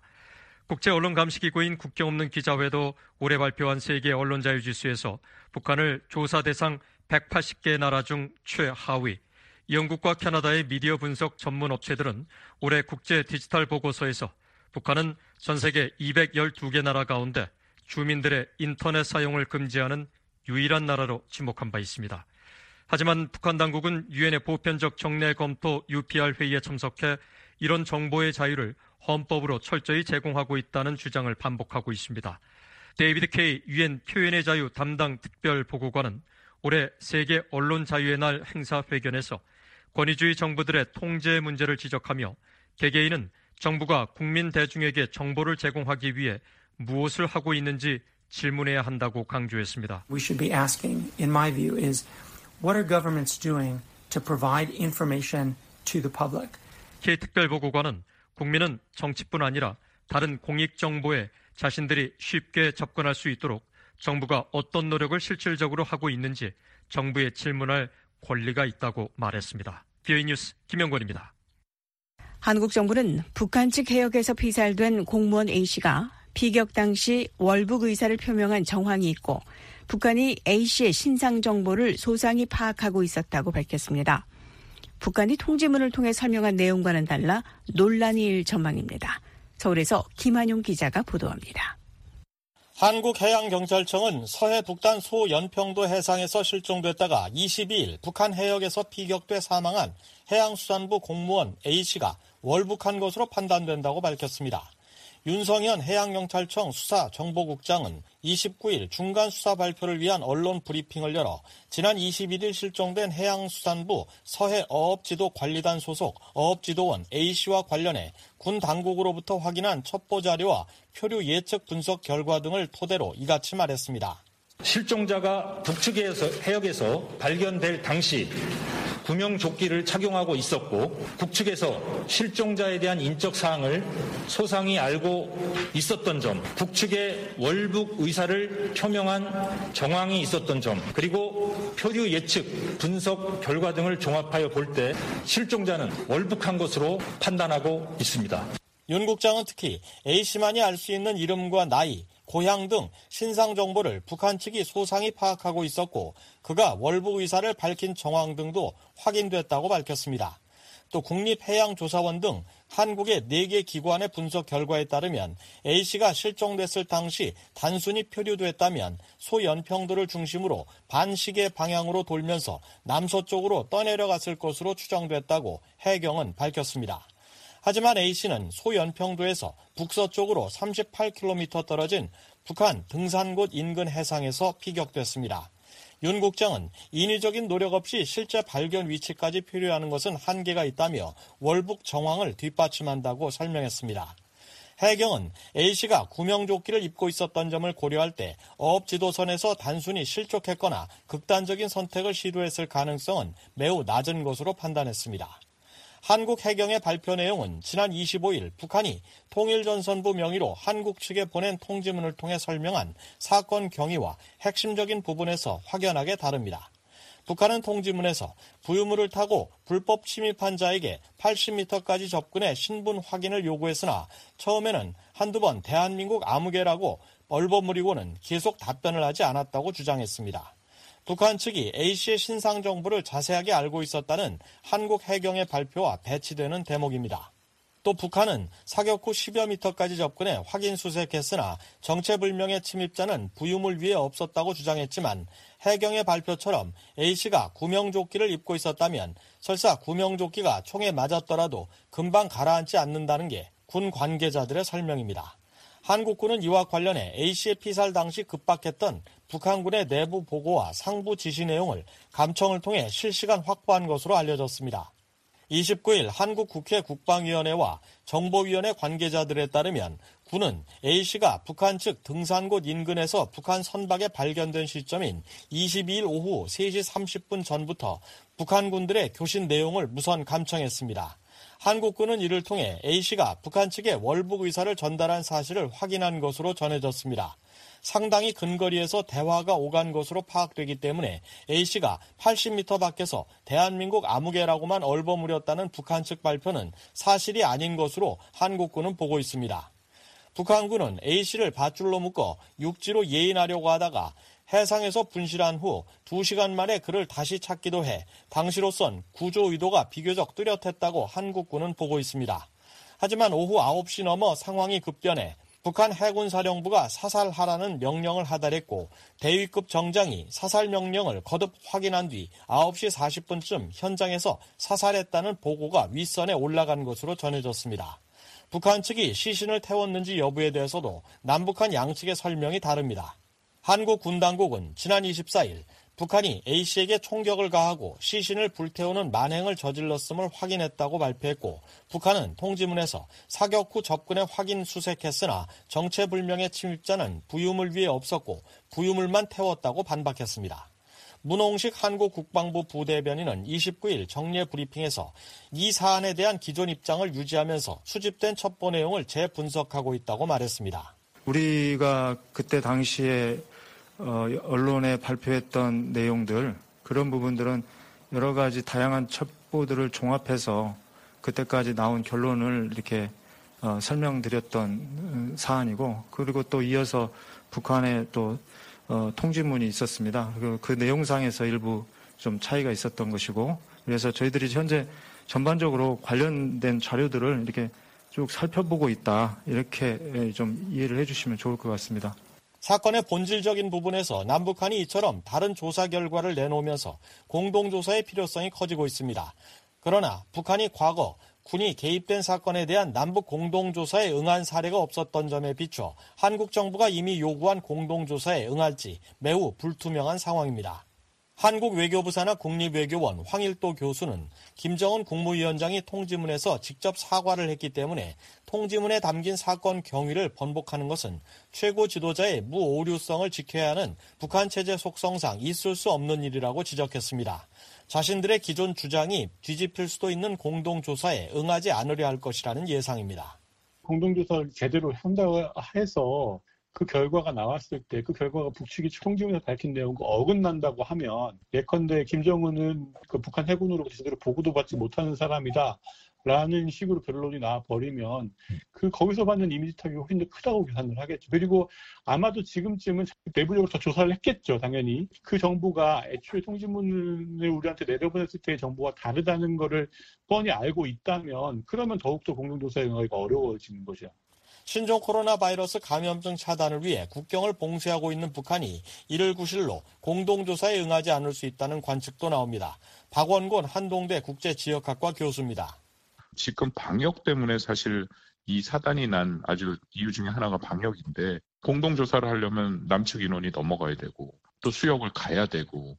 국제언론감시기구인 국경 없는 기자회도 올해 발표한 세계 언론자유지수에서 북한을 조사 대상 백팔십 개 나라 중 최하위, 영국과 캐나다의 미디어 분석 전문 업체들은 올해 국제 디지털 보고서에서 북한은 전 세계 이백십이 개 나라 가운데 주민들의 인터넷 사용을 금지하는 유일한 나라로 지목한 바 있습니다. 하지만 북한 당국은 유엔의 보편적 정례 검토 유피알 회의에 참석해 이런 정보의 자유를 헌법으로 철저히 제공하고 있다는 주장을 반복하고 있습니다. 데이비드 케이 유엔 표현의 자유 담당 특별보고관은 올해 세계 언론 자유의 날 행사 회견에서 권위주의 정부들의 통제 문제를 지적하며 개개인은 정부가 국민 대중에게 정보를 제공하기 위해 무엇을 하고 있는지 질문해야 한다고 강조했습니다. We should be asking, in my view, is what are governments doing to provide information to the public? K 특별보고관은 국민은 정치뿐 아니라 다른 공익 정보에 자신들이 쉽게 접근할 수 있도록 정부가 어떤 노력을 실질적으로 하고 있는지 정부에 질문할 권리가 있다고 말했습니다. 비오이 뉴스 김영권입니다. 한국 정부는 북한 측 해역에서 피살된 공무원 A씨가 피격 당시 월북 의사를 표명한 정황이 있고 북한이 A씨의 신상 정보를 소상히 파악하고 있었다고 밝혔습니다. 북한이 통지문을 통해 설명한 내용과는 달라 논란이 일 전망입니다. 서울에서 김한용 기자가 보도합니다. 한국해양경찰청은 서해 북단 소연평도 해상에서 실종됐다가 이십이 일 북한 해역에서 피격돼 사망한 해양수산부 공무원 A씨가 월북한 것으로 판단된다고 밝혔습니다. 윤성현 해양경찰청 수사정보국장은 이십구 일 중간 수사 발표를 위한 언론 브리핑을 열어 지난 이십일 일 실종된 해양수산부 서해어업지도관리단 소속 어업지도원 A씨와 관련해 군 당국으로부터 확인한 첩보 자료와 표류 예측 분석 결과 등을 토대로 이같이 말했습니다. 실종자가 북측에서 해역에서 발견될 당시 구명조끼를 착용하고 있었고 북측에서 실종자에 대한 인적 사항을 소상히 알고 있었던 점, 북측의 월북 의사를 표명한 정황이 있었던 점, 그리고 표류 예측, 분석 결과 등을 종합하여 볼 때 실종자는 월북한 것으로 판단하고 있습니다. 윤 국장은 특히 A씨만이 알 수 있는 이름과 나이, 고향 등 신상 정보를 북한 측이 소상히 파악하고 있었고 그가 월북 의사를 밝힌 정황 등도 확인됐다고 밝혔습니다. 또 국립해양조사원 등 한국의 네 개 기관의 분석 결과에 따르면 A씨가 실종됐을 당시 단순히 표류됐다면 소연평도를 중심으로 반시계 방향으로 돌면서 남서쪽으로 떠내려갔을 것으로 추정됐다고 해경은 밝혔습니다. 하지만 A씨는 소연평도에서 북서쪽으로 삼십팔 킬로미터 떨어진 북한 등산곳 인근 해상에서 피격됐습니다. 윤 국장은 인위적인 노력 없이 실제 발견 위치까지 표류하는 것은 한계가 있다며 월북 정황을 뒷받침한다고 설명했습니다. 해경은 A씨가 구명조끼를 입고 있었던 점을 고려할 때 어업 지도선에서 단순히 실족했거나 극단적인 선택을 시도했을 가능성은 매우 낮은 것으로 판단했습니다. 한국 해경의 발표 내용은 지난 이십오일 북한이 통일전선부 명의로 한국 측에 보낸 통지문을 통해 설명한 사건 경위와 핵심적인 부분에서 확연하게 다릅니다. 북한은 통지문에서 부유물을 타고 불법 침입한 자에게 팔십 미터까지 접근해 신분 확인을 요구했으나 처음에는 한두 번 대한민국 아무개라고 얼버무리고는 계속 답변을 하지 않았다고 주장했습니다. 북한 측이 A씨의 신상 정보를 자세하게 알고 있었다는 한국 해경의 발표와 배치되는 대목입니다. 또 북한은 사격 후 십여 미터까지 접근해 확인 수색했으나 정체불명의 침입자는 부유물 위에 없었다고 주장했지만 해경의 발표처럼 A씨가 구명조끼를 입고 있었다면 설사 구명조끼가 총에 맞았더라도 금방 가라앉지 않는다는 게 군 관계자들의 설명입니다. 한국군은 이와 관련해 A씨의 피살 당시 급박했던 북한군의 내부 보고와 상부 지시 내용을 감청을 통해 실시간 확보한 것으로 알려졌습니다. 이십구일 한국 국회 국방위원회와 정보위원회 관계자들에 따르면 군은 A씨가 북한 측 등산곳 인근에서 북한 선박에 발견된 시점인 이십이일 오후 세 시 삼십 분 전부터 북한 군들의 교신 내용을 무선 감청했습니다. 한국군은 이를 통해 A씨가 북한 측에 월북 의사를 전달한 사실을 확인한 것으로 전해졌습니다. 상당히 근거리에서 대화가 오간 것으로 파악되기 때문에 A씨가 팔십 미터 밖에서 대한민국 아무개라고만 얼버무렸다는 북한 측 발표는 사실이 아닌 것으로 한국군은 보고 있습니다. 북한군은 A씨를 밧줄로 묶어 육지로 예인하려고 하다가 해상에서 분실한 후 두 시간 만에 그를 다시 찾기도 해 당시로선 구조 의도가 비교적 뚜렷했다고 한국군은 보고 있습니다. 하지만 오후 아홉 시 넘어 상황이 급변해 북한 해군사령부가 사살하라는 명령을 하달했고 대위급 정장이 사살 명령을 거듭 확인한 뒤 아홉 시 사십 분쯤 현장에서 사살했다는 보고가 윗선에 올라간 것으로 전해졌습니다. 북한 측이 시신을 태웠는지 여부에 대해서도 남북한 양측의 설명이 다릅니다. 한국 군 당국은 지난 이십사일 북한이 A씨에게 총격을 가하고 시신을 불태우는 만행을 저질렀음을 확인했다고 발표했고 북한은 통지문에서 사격 후 접근해 확인 수색했으나 정체불명의 침입자는 부유물 위에 없었고 부유물만 태웠다고 반박했습니다. 문홍식 한국 국방부 부대변인은 이십구일 정례 브리핑에서 이 사안에 대한 기존 입장을 유지하면서 수집된 첩보 내용을 재분석하고 있다고 말했습니다. 우리가 그때 당시에 어, 언론에 발표했던 내용들, 그런 부분들은 여러 가지 다양한 첩보들을 종합해서 그때까지 나온 결론을 이렇게 어, 설명드렸던 사안이고, 그리고 또 이어서 북한에 또 어, 통지문이 있었습니다. 그, 그 내용상에서 일부 좀 차이가 있었던 것이고, 그래서 저희들이 현재 전반적으로 관련된 자료들을 이렇게 쭉 살펴보고 있다, 이렇게 좀 이해를 해주시면 좋을 것 같습니다. 사건의 본질적인 부분에서 남북한이 이처럼 다른 조사 결과를 내놓으면서 공동조사의 필요성이 커지고 있습니다. 그러나 북한이 과거 군이 개입된 사건에 대한 남북 공동조사에 응한 사례가 없었던 점에 비춰 한국 정부가 이미 요구한 공동조사에 응할지 매우 불투명한 상황입니다. 한국 외교부 산하 국립외교원 황일도 교수는 김정은 국무위원장이 통지문에서 직접 사과를 했기 때문에 통지문에 담긴 사건 경위를 번복하는 것은 최고 지도자의 무오류성을 지켜야 하는 북한 체제 속성상 있을 수 없는 일이라고 지적했습니다. 자신들의 기존 주장이 뒤집힐 수도 있는 공동조사에 응하지 않으려 할 것이라는 예상입니다. 공동조사를 제대로 한다고 해서 그 결과가 나왔을 때 그 결과가 북측이 통지문에서 밝힌 내용과 어긋난다고 하면 예컨대 김정은은 그 북한 해군으로 제대로 보고도 받지 못하는 사람이다 라는 식으로 변론이 나와버리면 그 거기서 받는 이미지 타격이 훨씬 더 크다고 계산을 하겠죠. 그리고 아마도 지금쯤은 내부적으로 더 조사를 했겠죠. 당연히. 그 정보가 애초에 통지문을 우리한테 내려보냈을 때의 정보가 다르다는 거를 뻔히 알고 있다면 그러면 더욱더 공동조사에 응하기가 어려워지는 것이야. 신종 코로나 바이러스 감염증 차단을 위해 국경을 봉쇄하고 있는 북한이 이를 구실로 공동조사에 응하지 않을 수 있다는 관측도 나옵니다. 박원곤 한동대 국제지역학과 교수입니다. 지금 방역 때문에 사실 이 사단이 난 아주 이유 중에 하나가 방역인데 공동조사를 하려면 남측 인원이 넘어가야 되고 또 수역을 가야 되고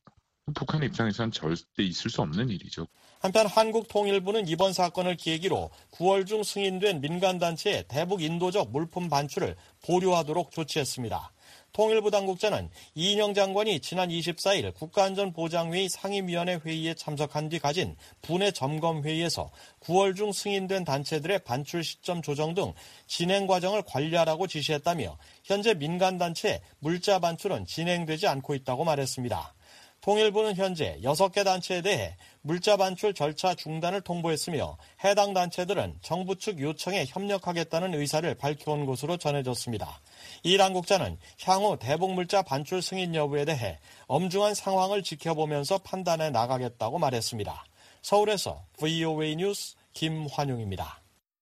북한 입장에서는 절대 있을 수 없는 일이죠. 한편 한국통일부는 이번 사건을 계기로 구월 중 승인된 민간단체의 대북 인도적 물품 반출을 보류하도록 조치했습니다. 통일부 당국자는 이인영 장관이 지난 이십사일 국가안전보장회의 상임위원회 회의에 참석한 뒤 가진 분해 점검 회의에서 구월 중 승인된 단체들의 반출 시점 조정 등 진행 과정을 관리하라고 지시했다며 현재 민간단체의 물자 반출은 진행되지 않고 있다고 말했습니다. 통일부는 현재 여섯 개 단체에 대해 물자 반출 절차 중단을 통보했으며 해당 단체들은 정부 측 요청에 협력하겠다는 의사를 밝혀온 것으로 전해졌습니다. 이 당국자는 향후 대북 물자 반출 승인 여부에 대해 엄중한 상황을 지켜보면서 판단해 나가겠다고 말했습니다. 서울에서 브이오에이 뉴스 김환용입니다.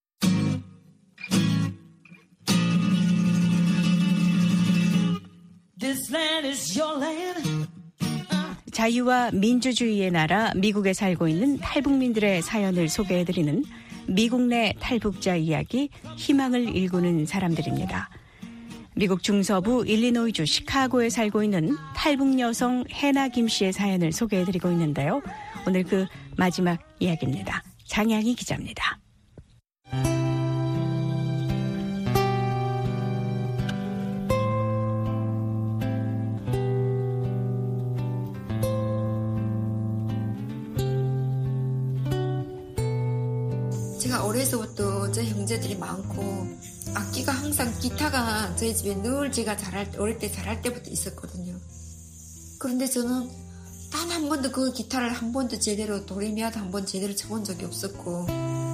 This land is your land. 자유와 민주주의의 나라 미국에 살고 있는 탈북민들의 사연을 소개해드리는 미국 내 탈북자 이야기, 희망을 일구는 사람들입니다. 미국 중서부 일리노이주 시카고에 살고 있는 탈북 여성 해나 김 씨의 사연을 소개해드리고 있는데요. 오늘 그 마지막 이야기입니다. 장양희 기자입니다. 제가 어려서부터 제 형제들이 많고 악기가 항상 기타가 저희 집에 늘 제가 자랄 어릴 때 자랄 때부터 있었거든요. 그런데 저는 단 한 번도 그 기타를 한 번도 제대로 도레미아도 한 번 제대로 쳐본 적이 없었고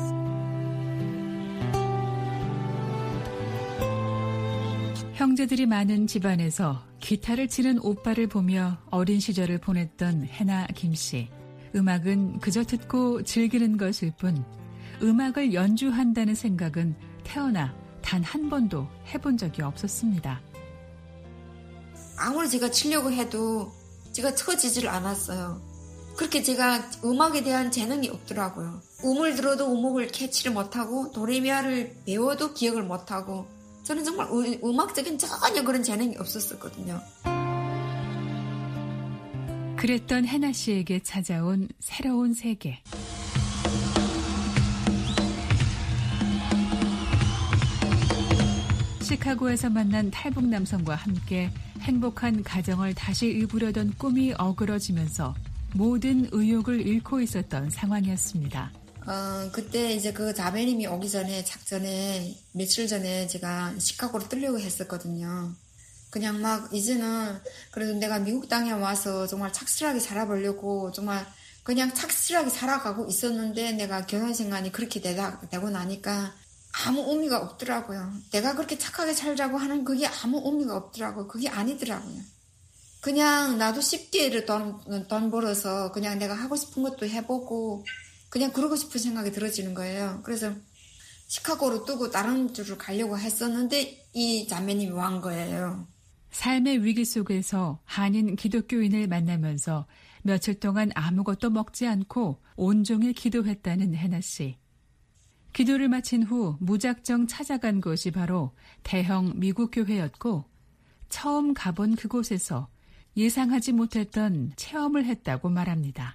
형제들이 많은 집안에서 기타를 치는 오빠를 보며 어린 시절을 보냈던 해나 김 씨. 음악은 그저 듣고 즐기는 것일 뿐 음악을 연주한다는 생각은 태어나 단 한 번도 해본 적이 없었습니다. 아무리 제가 치려고 해도 제가 쳐지질 않았어요. 그렇게 제가 음악에 대한 재능이 없더라고요. 음을 들어도 음악을 캐치를 못하고 도레미아를 배워도 기억을 못하고 저는 정말 음악적인 전혀 그런 재능이 없었거든요. 그랬던 해나 씨에게 찾아온 새로운 세계. 시카고에서 만난 탈북 남성과 함께 행복한 가정을 다시 이루려던 꿈이 어그러지면서 모든 의욕을 잃고 있었던 상황이었습니다. 어, 그때 이제 그 자매님이 오기 전에 작전에 며칠 전에 제가 시카고로 뜨려고 했었거든요. 그냥 막 이제는 그래도 내가 미국 땅에 와서 정말 착실하게 살아보려고 정말 그냥 착실하게 살아가고 있었는데 내가 결혼 생활이 그렇게 되다, 되고 나니까 아무 의미가 없더라고요. 내가 그렇게 착하게 살자고 하는 그게 아무 의미가 없더라고요. 그게 아니더라고요. 그냥 나도 쉽게 돈, 돈 벌어서 그냥 내가 하고 싶은 것도 해보고 그냥 그러고 싶은 생각이 들어지는 거예요. 그래서 시카고로 뜨고 다른 주를 가려고 했었는데 이 자매님이 완 거예요. 삶의 위기 속에서 한인 기독교인을 만나면서 며칠 동안 아무것도 먹지 않고 온종일 기도했다는 해나 씨. 기도를 마친 후 무작정 찾아간 곳이 바로 대형 미국 교회였고 처음 가본 그곳에서 예상하지 못했던 체험을 했다고 말합니다.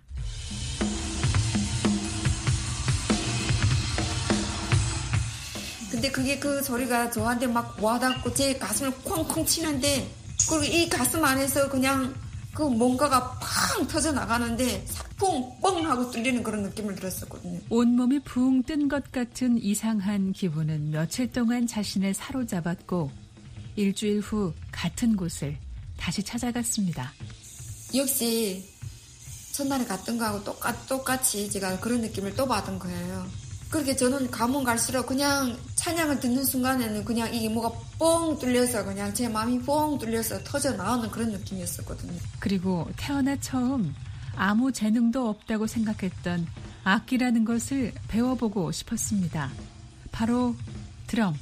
근데 그게 그 소리가 저한테 막 와닿고 제 가슴을 콩콩 치는데 그리고 이 가슴 안에서 그냥 그 뭔가가 팡 터져 나가는데 삭풍 뻥 하고 뚫리는 그런 느낌을 들었었거든요. 온몸이 붕 뜬 것 같은 이상한 기분은 며칠 동안 자신을 사로잡았고 일주일 후 같은 곳을 다시 찾아갔습니다. 역시 첫날에 갔던 거하고 똑같, 똑같이 제가 그런 느낌을 또 받은 거예요. 그렇게 저는 가면 갈수록 그냥 찬양을 듣는 순간에는 그냥 이게 뭐가 뻥 뚫려서 그냥 제 마음이 뻥 뚫려서 터져 나오는 그런 느낌이었었거든요. 그리고 태어나 처음 아무 재능도 없다고 생각했던 악기라는 것을 배워보고 싶었습니다. 바로 드럼.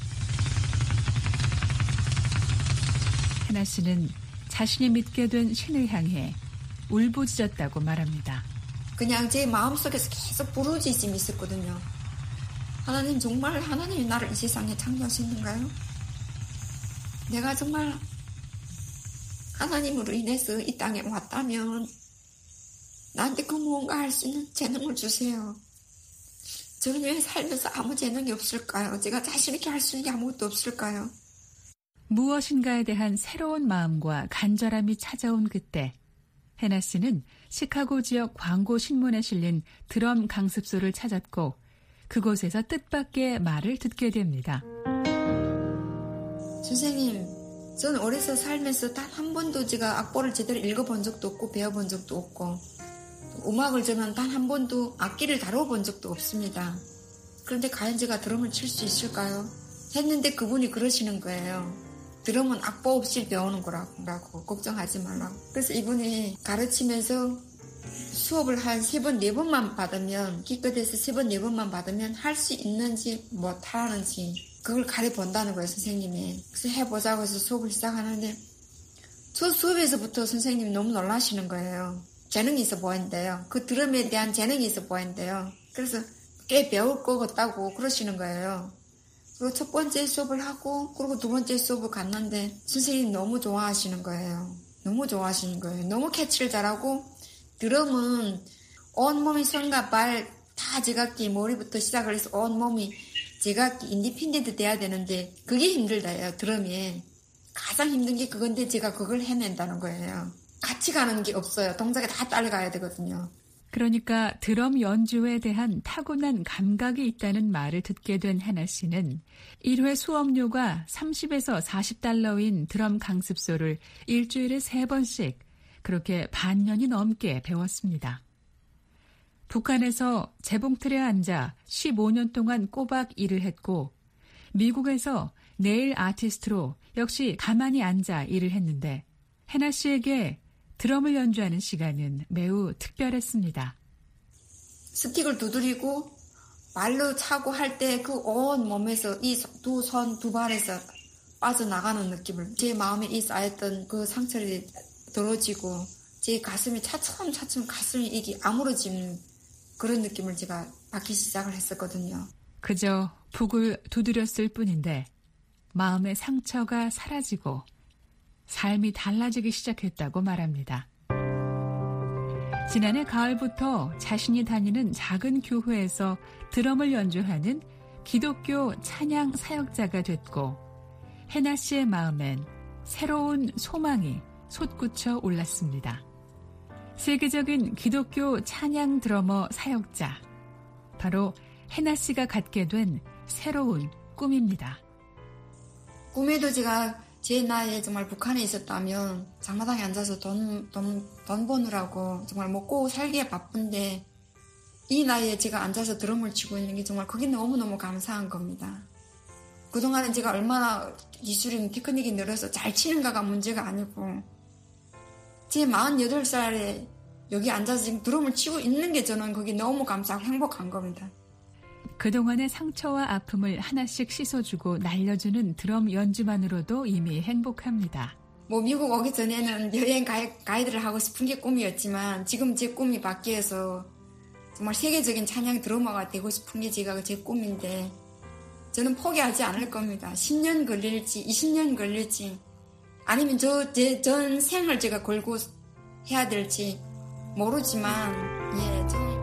해나 씨는 자신이 믿게 된 신을 향해 울부짖었다고 말합니다. 그냥 제 마음속에서 계속 부르짖음이 있었거든요. 하나님, 정말 하나님이 나를 이 세상에 창조하셨는가요? 내가 정말 하나님으로 인해서 이 땅에 왔다면 나한테 그 무언가 할 수 있는 재능을 주세요. 저는 왜 살면서 아무 재능이 없을까요? 제가 자신 있게 할 수 있는 게 아무것도 없을까요? 무엇인가에 대한 새로운 마음과 간절함이 찾아온 그때 해나 씨는 시카고 지역 광고 신문에 실린 드럼 강습소를 찾았고 그곳에서 뜻밖의 말을 듣게 됩니다. 선생님, 저는 어려서 살면서 단 한 번도 제가 악보를 제대로 읽어본 적도 없고 배워본 적도 없고 음악을 저는 단 한 번도 악기를 다뤄본 적도 없습니다. 그런데 과연 제가 드럼을 칠 수 있을까요? 했는데 그분이 그러시는 거예요. 드럼은 악보 없이 배우는 거라고 라고, 걱정하지 말라고. 그래서 이분이 가르치면서 수업을 한 세 번, 네 번만 받으면 기껏해서 세 번, 네 번만 받으면 할 수 있는지 못하는지 그걸 가려본다는 거예요, 선생님이. 그래서 해보자고 해서 수업을 시작하는데 저 수업에서부터 선생님이 너무 놀라시는 거예요. 재능이 있어 보인대요. 그 드럼에 대한 재능이 있어 보인대요. 그래서 꽤 배울 것 같다고 그러시는 거예요. 그리고 첫 번째 수업을 하고 그리고 두 번째 수업을 갔는데 선생님이 너무 좋아하시는 거예요. 너무 좋아하시는 거예요. 너무 캐치를 잘하고 드럼은 온몸이 손과 발 다 제각기 머리부터 시작을 해서 온몸이 제각기 인디펜던트 돼야 되는데 그게 힘들다요. 드럼이. 가장 힘든 게 그건데 제가 그걸 해낸다는 거예요. 같이 가는 게 없어요. 동작에 다 따라가야 되거든요. 그러니까 드럼 연주에 대한 타고난 감각이 있다는 말을 듣게 된 해나 씨는 일 회 수업료가 삼십에서 사십 달러인 드럼 강습소를 일주일에 세 번씩 그렇게 반년이 넘게 배웠습니다. 북한에서 재봉틀에 앉아 십오 년 동안 꼬박 일을 했고 미국에서 네일 아티스트로 역시 가만히 앉아 일을 했는데 해나 씨에게 드럼을 연주하는 시간은 매우 특별했습니다. 스틱을 두드리고 발로 차고 할 때 그 온 몸에서 이 두 손, 두 발에서 빠져나가는 느낌을 제 마음에 이 쌓였던 그 상처를 덜어지고 제 가슴이 차츰차츰 가슴이 이게 아물어지는 그런 느낌을 제가 받기 시작을 했었거든요. 그저 북을 두드렸을 뿐인데 마음의 상처가 사라지고 삶이 달라지기 시작했다고 말합니다. 지난해 가을부터 자신이 다니는 작은 교회에서 드럼을 연주하는 기독교 찬양 사역자가 됐고 해나 씨의 마음엔 새로운 소망이 솟구쳐 올랐습니다. 세계적인 기독교 찬양 드러머 사역자, 바로 해나 씨가 갖게 된 새로운 꿈입니다. 꿈에도 제가 제 나이에 정말 북한에 있었다면 장마당에 앉아서 돈, 돈, 돈 버느라고 정말 먹고 살기에 바쁜데 이 나이에 제가 앉아서 드럼을 치고 있는 게 정말 그게 너무너무 감사한 겁니다. 그동안은 제가 얼마나 기술이 테크닉이 늘어서 잘 치는가가 문제가 아니고 제 마흔여덟 살에 여기 앉아서 지금 드럼을 치고 있는 게 저는 그게 너무 감사하고 행복한 겁니다. 그동안의 상처와 아픔을 하나씩 씻어주고 날려주는 드럼 연주만으로도 이미 행복합니다. 뭐 미국 오기 전에는 여행 가이, 가이드를 하고 싶은 게 꿈이었지만 지금 제 꿈이 바뀌어서 정말 세계적인 찬양 드러머가 되고 싶은 게 제가 제 꿈인데 저는 포기하지 않을 겁니다. 십 년 걸릴지 이십 년 걸릴지 아니면 저 제 전 생을 제가 걸고 해야 될지 모르지만 예, 저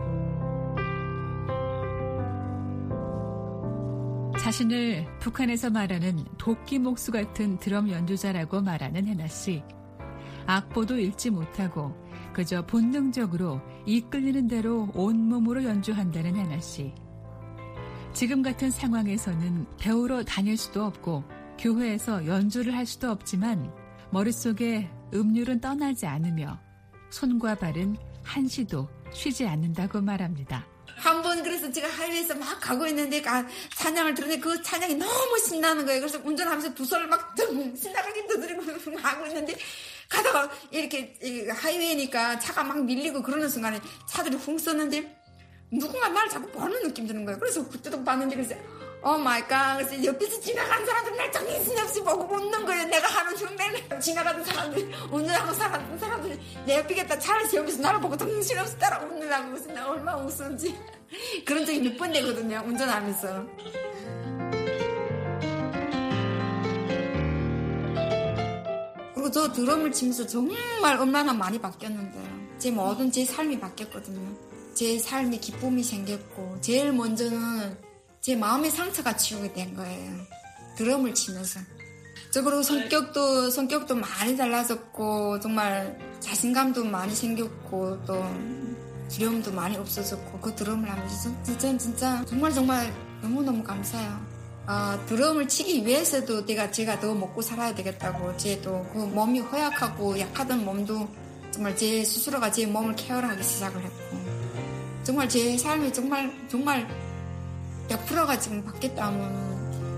자신을 북한에서 말하는 도끼 목수 같은 드럼 연주자라고 말하는 해나 씨. 악보도 읽지 못하고 그저 본능적으로 이끌리는 대로 온몸으로 연주한다는 해나 씨. 지금 같은 상황에서는 배우러 다닐 수도 없고 교회에서 연주를 할 수도 없지만 머릿속에 음률은 떠나지 않으며 손과 발은 한시도 쉬지 않는다고 말합니다. 한 번 그래서 제가 하이웨이에서 막 가고 있는데 가, 찬양을 들었는데 그 찬양이 너무 신나는 거예요. 그래서 운전하면서 두 손을 막 신나게 두드리고 하고 있는데 가다가 이렇게 하이웨이니까 차가 막 밀리고 그러는 순간에 차들이 훅 쏘는데 누군가 나를 자꾸 보는 느낌 드는 거예요. 그래서 그때도 봤는데 그래서 오 마이 갓. 그래서 옆에서 지나가는 사람들 날 정신없이 보고 웃는 거예요. 내가 하는 흉내를 지나가는 사람들 운전하고 사는 사람들이 내 옆이겠다 차를 세우면서 나를 보고 정신없이 따라 웃느라고 그래서 내가 얼마나 웃었는지 그런 적이 몇 번 되거든요. 운전하면서. 그리고 저 드럼을 치면서 정말 얼마나 많이 바뀌었는데요. 제 모든 제 삶이 바뀌었거든요. 제 삶에 기쁨이 생겼고 제일 먼저는 제 마음의 상처가 치유가 된 거예요. 드럼을 치면서. 적으로 성격도 성격도 많이 달라졌고 정말 자신감도 많이 생겼고 또 두려움도 많이 없어졌고 그 드럼을 하면서 진짜 진짜 정말 정말 너무너무 감사해요. 어, 드럼을 치기 위해서도 내가 제가 더 먹고 살아야 되겠다고 제 또 그 몸이 허약하고 약하던 몸도 정말 제 스스로가 제 몸을 케어하기 시작을 했고 정말 제 삶이 정말 정말 백 퍼센트가 지금 바뀌었다면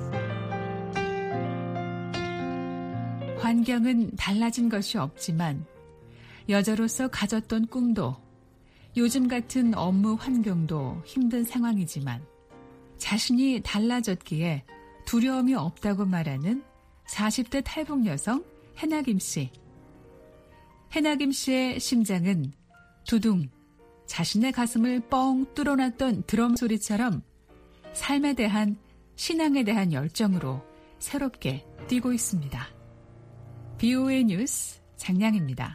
환경은 달라진 것이 없지만 여자로서 가졌던 꿈도 요즘 같은 업무 환경도 힘든 상황이지만 자신이 달라졌기에 두려움이 없다고 말하는 사십 대 탈북 여성 해나김 씨. 해나김 씨의 심장은 두둥 자신의 가슴을 뻥 뚫어놨던 드럼 소리처럼 삶에 대한 신앙에 대한 열정으로 새롭게 뛰고 있습니다. 비오에이 뉴스 장량입니다.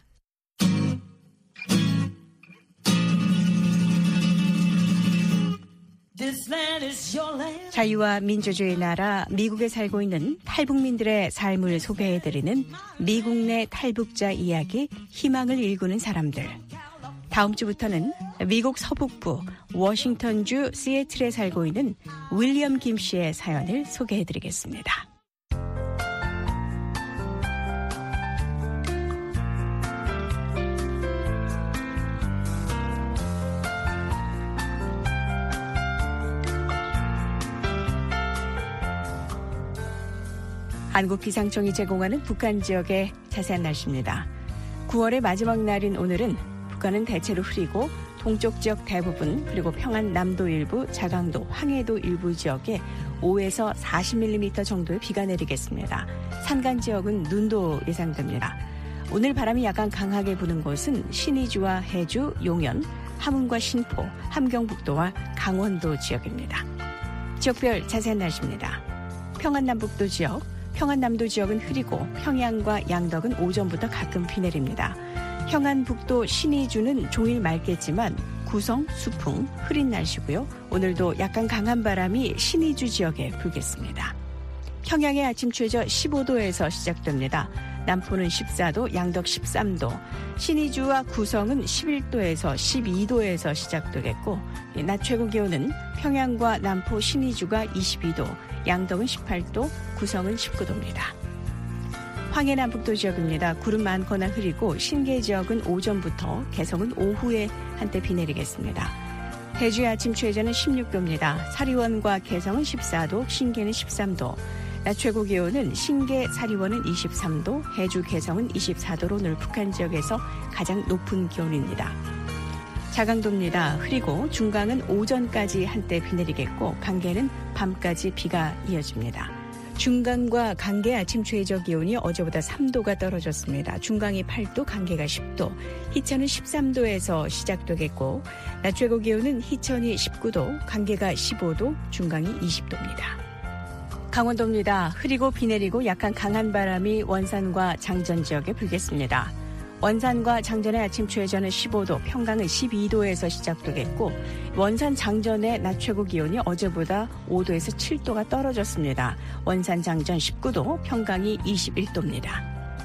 자유와 민주주의 나라 미국에 살고 있는 탈북민들의 삶을 소개해드리는 미국 내 탈북자 이야기 희망을 일구는 사람들. 다음 주부터는 미국 서북부 워싱턴주 시애틀에 살고 있는 윌리엄 김 씨의 사연을 소개해드리겠습니다. 한국기상청이 제공하는 북한 지역의 자세한 날씨입니다. 구월의 마지막 날인 오늘은 북한은 대체로 흐리고 동쪽 지역 대부분 그리고 평안 남도 일부, 자강도, 황해도 일부 지역에 오에서 사십 밀리미터 정도의 비가 내리겠습니다. 산간 지역은 눈도 예상됩니다. 오늘 바람이 약간 강하게 부는 곳은 신의주와 해주, 용연, 함흥과 신포, 함경북도와 강원도 지역입니다. 지역별 자세한 날씨입니다. 평안남북도 지역, 평안남도 지역은 흐리고 평양과 양덕은 오전부터 가끔 비 내립니다. 평안북도 신의주는 종일 맑겠지만 구성, 수풍, 흐린 날씨고요. 오늘도 약간 강한 바람이 신의주 지역에 불겠습니다. 평양의 아침 최저 십오 도에서 시작됩니다. 남포는 십사 도, 양덕 십삼 도, 신의주와 구성은 십일 도에서 십이 도에서 시작되겠고 낮 최고 기온은 평양과 남포, 신의주가 이십이 도, 양덕은 십팔 도, 구성은 십구 도입니다. 황해남북도 지역입니다. 구름 많거나 흐리고 신계 지역은 오전부터 개성은 오후에 한때 비 내리겠습니다. 해주의 아침 최저는 십육 도입니다. 사리원과 개성은 십사 도, 신계는 십삼 도, 낮 최고 기온은 신계, 사리원은 이십삼 도, 해주, 개성은 이십사 도로 오늘 북한 지역에서 가장 높은 기온입니다. 자강도입니다. 흐리고 중강은 오전까지 한때 비 내리겠고 강계는 밤까지 비가 이어집니다. 중강과 강계 아침 최저 기온이 어제보다 삼 도가 떨어졌습니다. 중강이 팔 도, 강계가 십 도, 희천은 십삼 도에서 시작되겠고 낮 최고 기온은 희천이 십구 도, 강계가 십오 도, 중강이 이십 도입니다. 강원도입니다. 흐리고 비 내리고 약간 강한 바람이 원산과 장전 지역에 불겠습니다. 원산과 장전의 아침 최저는 십오 도, 평강은 십이 도에서 시작되겠고 원산 장전의 낮 최고 기온이 어제보다 오 도에서 칠 도가 떨어졌습니다. 원산 장전 십구 도, 평강이 이십일 도입니다.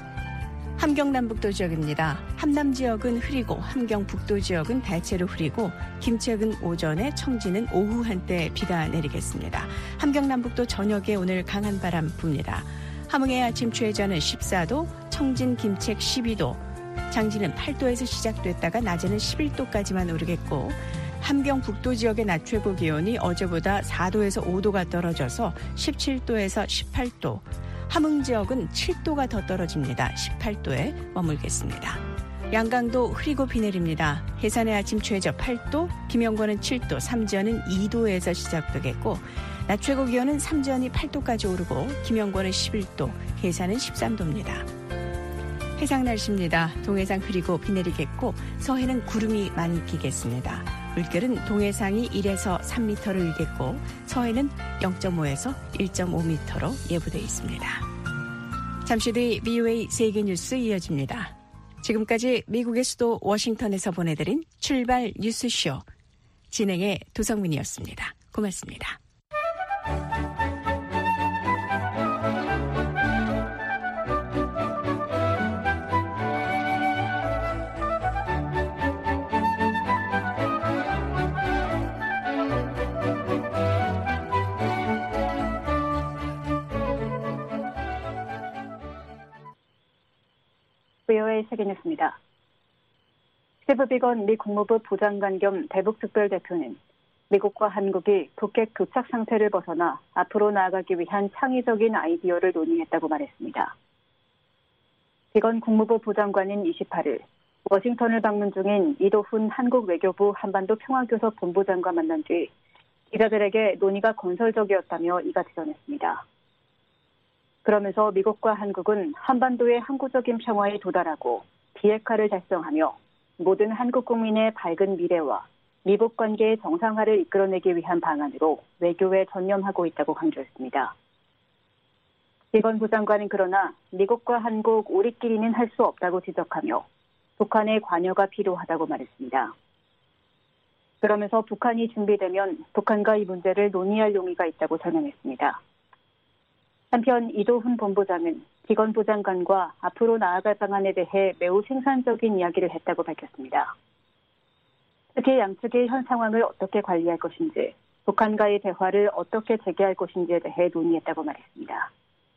함경남북도 지역입니다. 함남 지역은 흐리고 함경북도 지역은 대체로 흐리고 김책은 오전에 청진은 오후 한때 비가 내리겠습니다. 함경남북도 저녁에 오늘 강한 바람 붑니다. 함흥의 아침 최저는 십사 도, 청진 김책 십이 도, 장진은 팔 도에서 시작됐다가 낮에는 십일 도까지만 오르겠고 함경북도 지역의 낮 최고 기온이 어제보다 사 도에서 오 도가 떨어져서 십칠 도에서 십팔 도, 함흥 지역은 칠 도가 더 떨어집니다. 십팔 도에 머물겠습니다. 양강도 흐리고 비 내립니다. 해산의 아침 최저 팔 도, 김영권은 칠 도, 삼지연은 이 도에서 시작되겠고 낮 최고 기온은 삼지연이 팔 도까지 오르고 김영권은 십일 도, 해산은 십삼 도입니다. 해상 날씨입니다. 동해상 흐리고 비 내리겠고 서해는 구름이 많이 끼겠습니다. 물결은 동해상이 일에서 삼 미터를 일겠고 서해는 영 점 오에서 일 점 오 미터로 예보되어 있습니다. 잠시 뒤 비오에이 세계뉴스 이어집니다. 지금까지 미국의 수도 워싱턴에서 보내드린 출발 뉴스쇼. 진행의 도성민이었습니다. 고맙습니다. 브이오에이 세계뉴스입니다. 스티브 비건 미 국무부 부장관 겸 대북특별대표는 미국과 한국이 북핵 교착 상태를 벗어나 앞으로 나아가기 위한 창의적인 아이디어를 논의했다고 말했습니다. 비건 국무부 부장관은 이십팔일 워싱턴을 방문 중인 이도훈 한국 외교부 한반도 평화교섭 본부장과 만난 뒤 기자들에게 논의가 건설적이었다며 이같이 전했습니다. 그러면서 미국과 한국은 한반도의 항구적인 평화에 도달하고 비핵화를 달성하며 모든 한국 국민의 밝은 미래와 미국 관계의 정상화를 이끌어내기 위한 방안으로 외교에 전념하고 있다고 강조했습니다. 비건 부장관은 그러나 미국과 한국 우리끼리는 할 수 없다고 지적하며 북한의 관여가 필요하다고 말했습니다. 그러면서 북한이 준비되면 북한과 이 문제를 논의할 용의가 있다고 설명했습니다. 한편 이도훈 본부장은 비건 부장관과 앞으로 나아갈 방안에 대해 매우 생산적인 이야기를 했다고 밝혔습니다. 특히 양측의 현 상황을 어떻게 관리할 것인지, 북한과의 대화를 어떻게 재개할 것인지에 대해 논의했다고 말했습니다.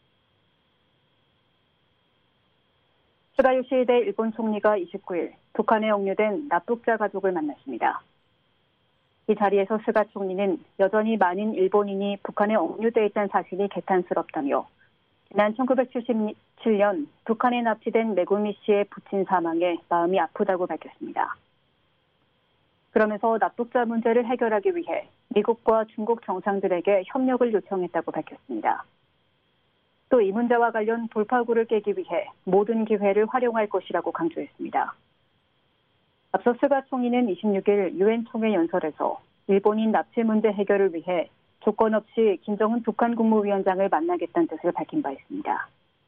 스가 요시히데 일본 총리가 이십구일 북한에 억류된 납북자 가족을 만났습니다. 이 자리에서 스가 총리는 여전히 많은 일본인이 북한에 억류돼 있다는 사실이 개탄스럽다며 지난 천구백칠십칠년 북한에 납치된 메구미 씨의 부친 사망에 마음이 아프다고 밝혔습니다. 그러면서 납북자 문제를 해결하기 위해 미국과 중국 정상들에게 협력을 요청했다고 밝혔습니다. 또 이 문제와 관련 돌파구를 깨기 위해 모든 기회를 활용할 것이라고 강조했습니다. 앞서 스가 총리는 이십육일 유엔 총회 연설에서 일본인 납치 문제 해결을 위해 조건 없이 김정은 북한 국무위원장을 만나겠다는 뜻을 밝힌 바 있습니다.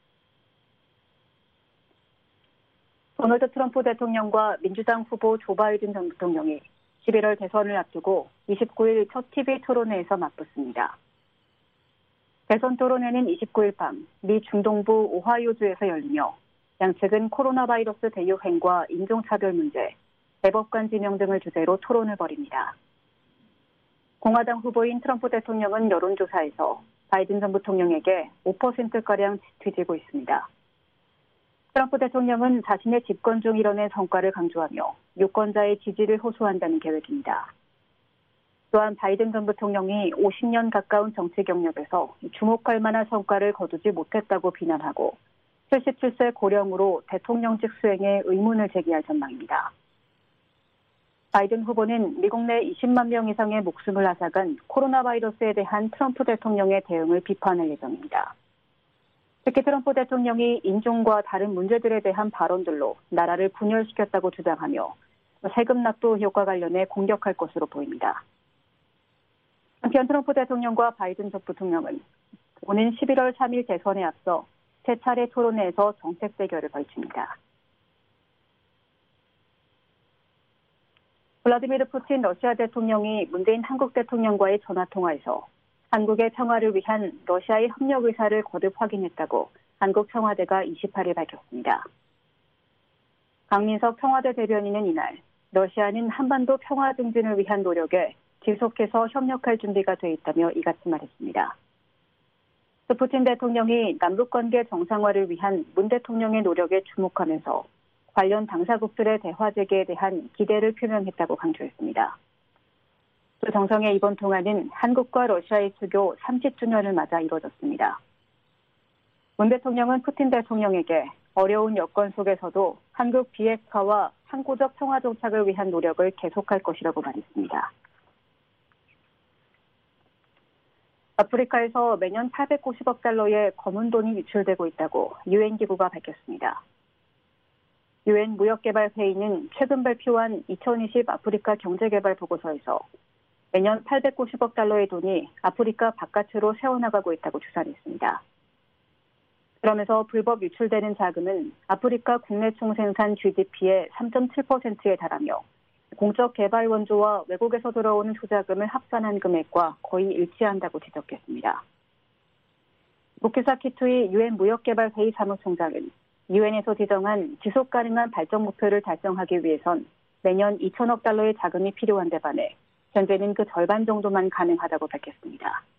도널드 트럼프 대통령과 민주당 후보 조 바이든 전 대통령이 십일월 대선을 앞두고 이십구일 첫 티비 토론회에서 맞붙습니다. 대선 토론회는 이십구일 밤 미 중동부 오하이오주에서 열리며 양측은 코로나 바이러스 대유행과 인종차별 문제, 대법관 지명 등을 주제로 토론을 벌입니다. 공화당 후보인 트럼프 대통령은 여론조사에서 바이든 전 부통령에게 오 퍼센트가량 뒤지고 있습니다. 트럼프 대통령은 자신의 집권 중 이뤄낸 성과를 강조하며 유권자의 지지를 호소한다는 계획입니다. 또한 바이든 전 부통령이 오십 년 가까운 정치 경력에서 주목할 만한 성과를 거두지 못했다고 비난하고 칠십칠 세 고령으로 대통령직 수행에 의문을 제기할 전망입니다. 바이든 후보는 미국 내 이십만 명 이상의 목숨을 앗아간 코로나 바이러스에 대한 트럼프 대통령의 대응을 비판할 예정입니다. 특히 트럼프 대통령이 인종과 다른 문제들에 대한 발언들로 나라를 분열시켰다고 주장하며 세금 납부 효과 관련해 공격할 것으로 보입니다. 한편 트럼프 대통령과 바이든 전 부통령은 오는 십일월 삼일 대선에 앞서 세 차례 토론회에서 정책 대결을 벌입니다. 블라디미르 푸틴 러시아 대통령이 문재인 한국 대통령과의 전화통화에서 한국의 평화를 위한 러시아의 협력 의사를 거듭 확인했다고 한국 청와대가 이십팔일 밝혔습니다. 강민석 청와대 대변인은 이날 러시아는 한반도 평화 증진을 위한 노력에 지속해서 협력할 준비가 돼 있다며 이같이 말했습니다. 또 푸틴 대통령이 남북관계 정상화를 위한 문 대통령의 노력에 주목하면서 관련 당사국들의 대화 재개에 대한 기대를 표명했다고 강조했습니다. 또 정상의 이번 통화는 한국과 러시아의 수교 삼십 주년을 맞아 이루어졌습니다. 문 대통령은 푸틴 대통령에게 어려운 여건 속에서도 한국 비핵화와 항구적 평화 정착을 위한 노력을 계속할 것이라고 말했습니다. 아프리카에서 매년 팔백오십억 달러의 검은 돈이 유출되고 있다고 유엔 기구가 밝혔습니다. 유엔 무역개발회의는 최근 발표한 이천이십 아프리카 경제개발 보고서에서 매년 팔백오십억 달러의 돈이 아프리카 바깥으로 새어나가고 있다고 추산했습니다. 그러면서 불법 유출되는 자금은 아프리카 국내 총생산 지디피의 삼 점 칠 퍼센트에 달하며 공적 개발 원조와 외국에서 들어오는 투자금을 합산한 금액과 거의 일치한다고 지적했습니다. 무키사 키투이 유엔 무역개발회의 사무총장은 유엔에서 지정한 지속가능한 발전 목표를 달성하기 위해선 매년 이천억 달러의 자금이 필요한 데 반해 현재는 그 절반 정도만 가능하다고 밝혔습니다.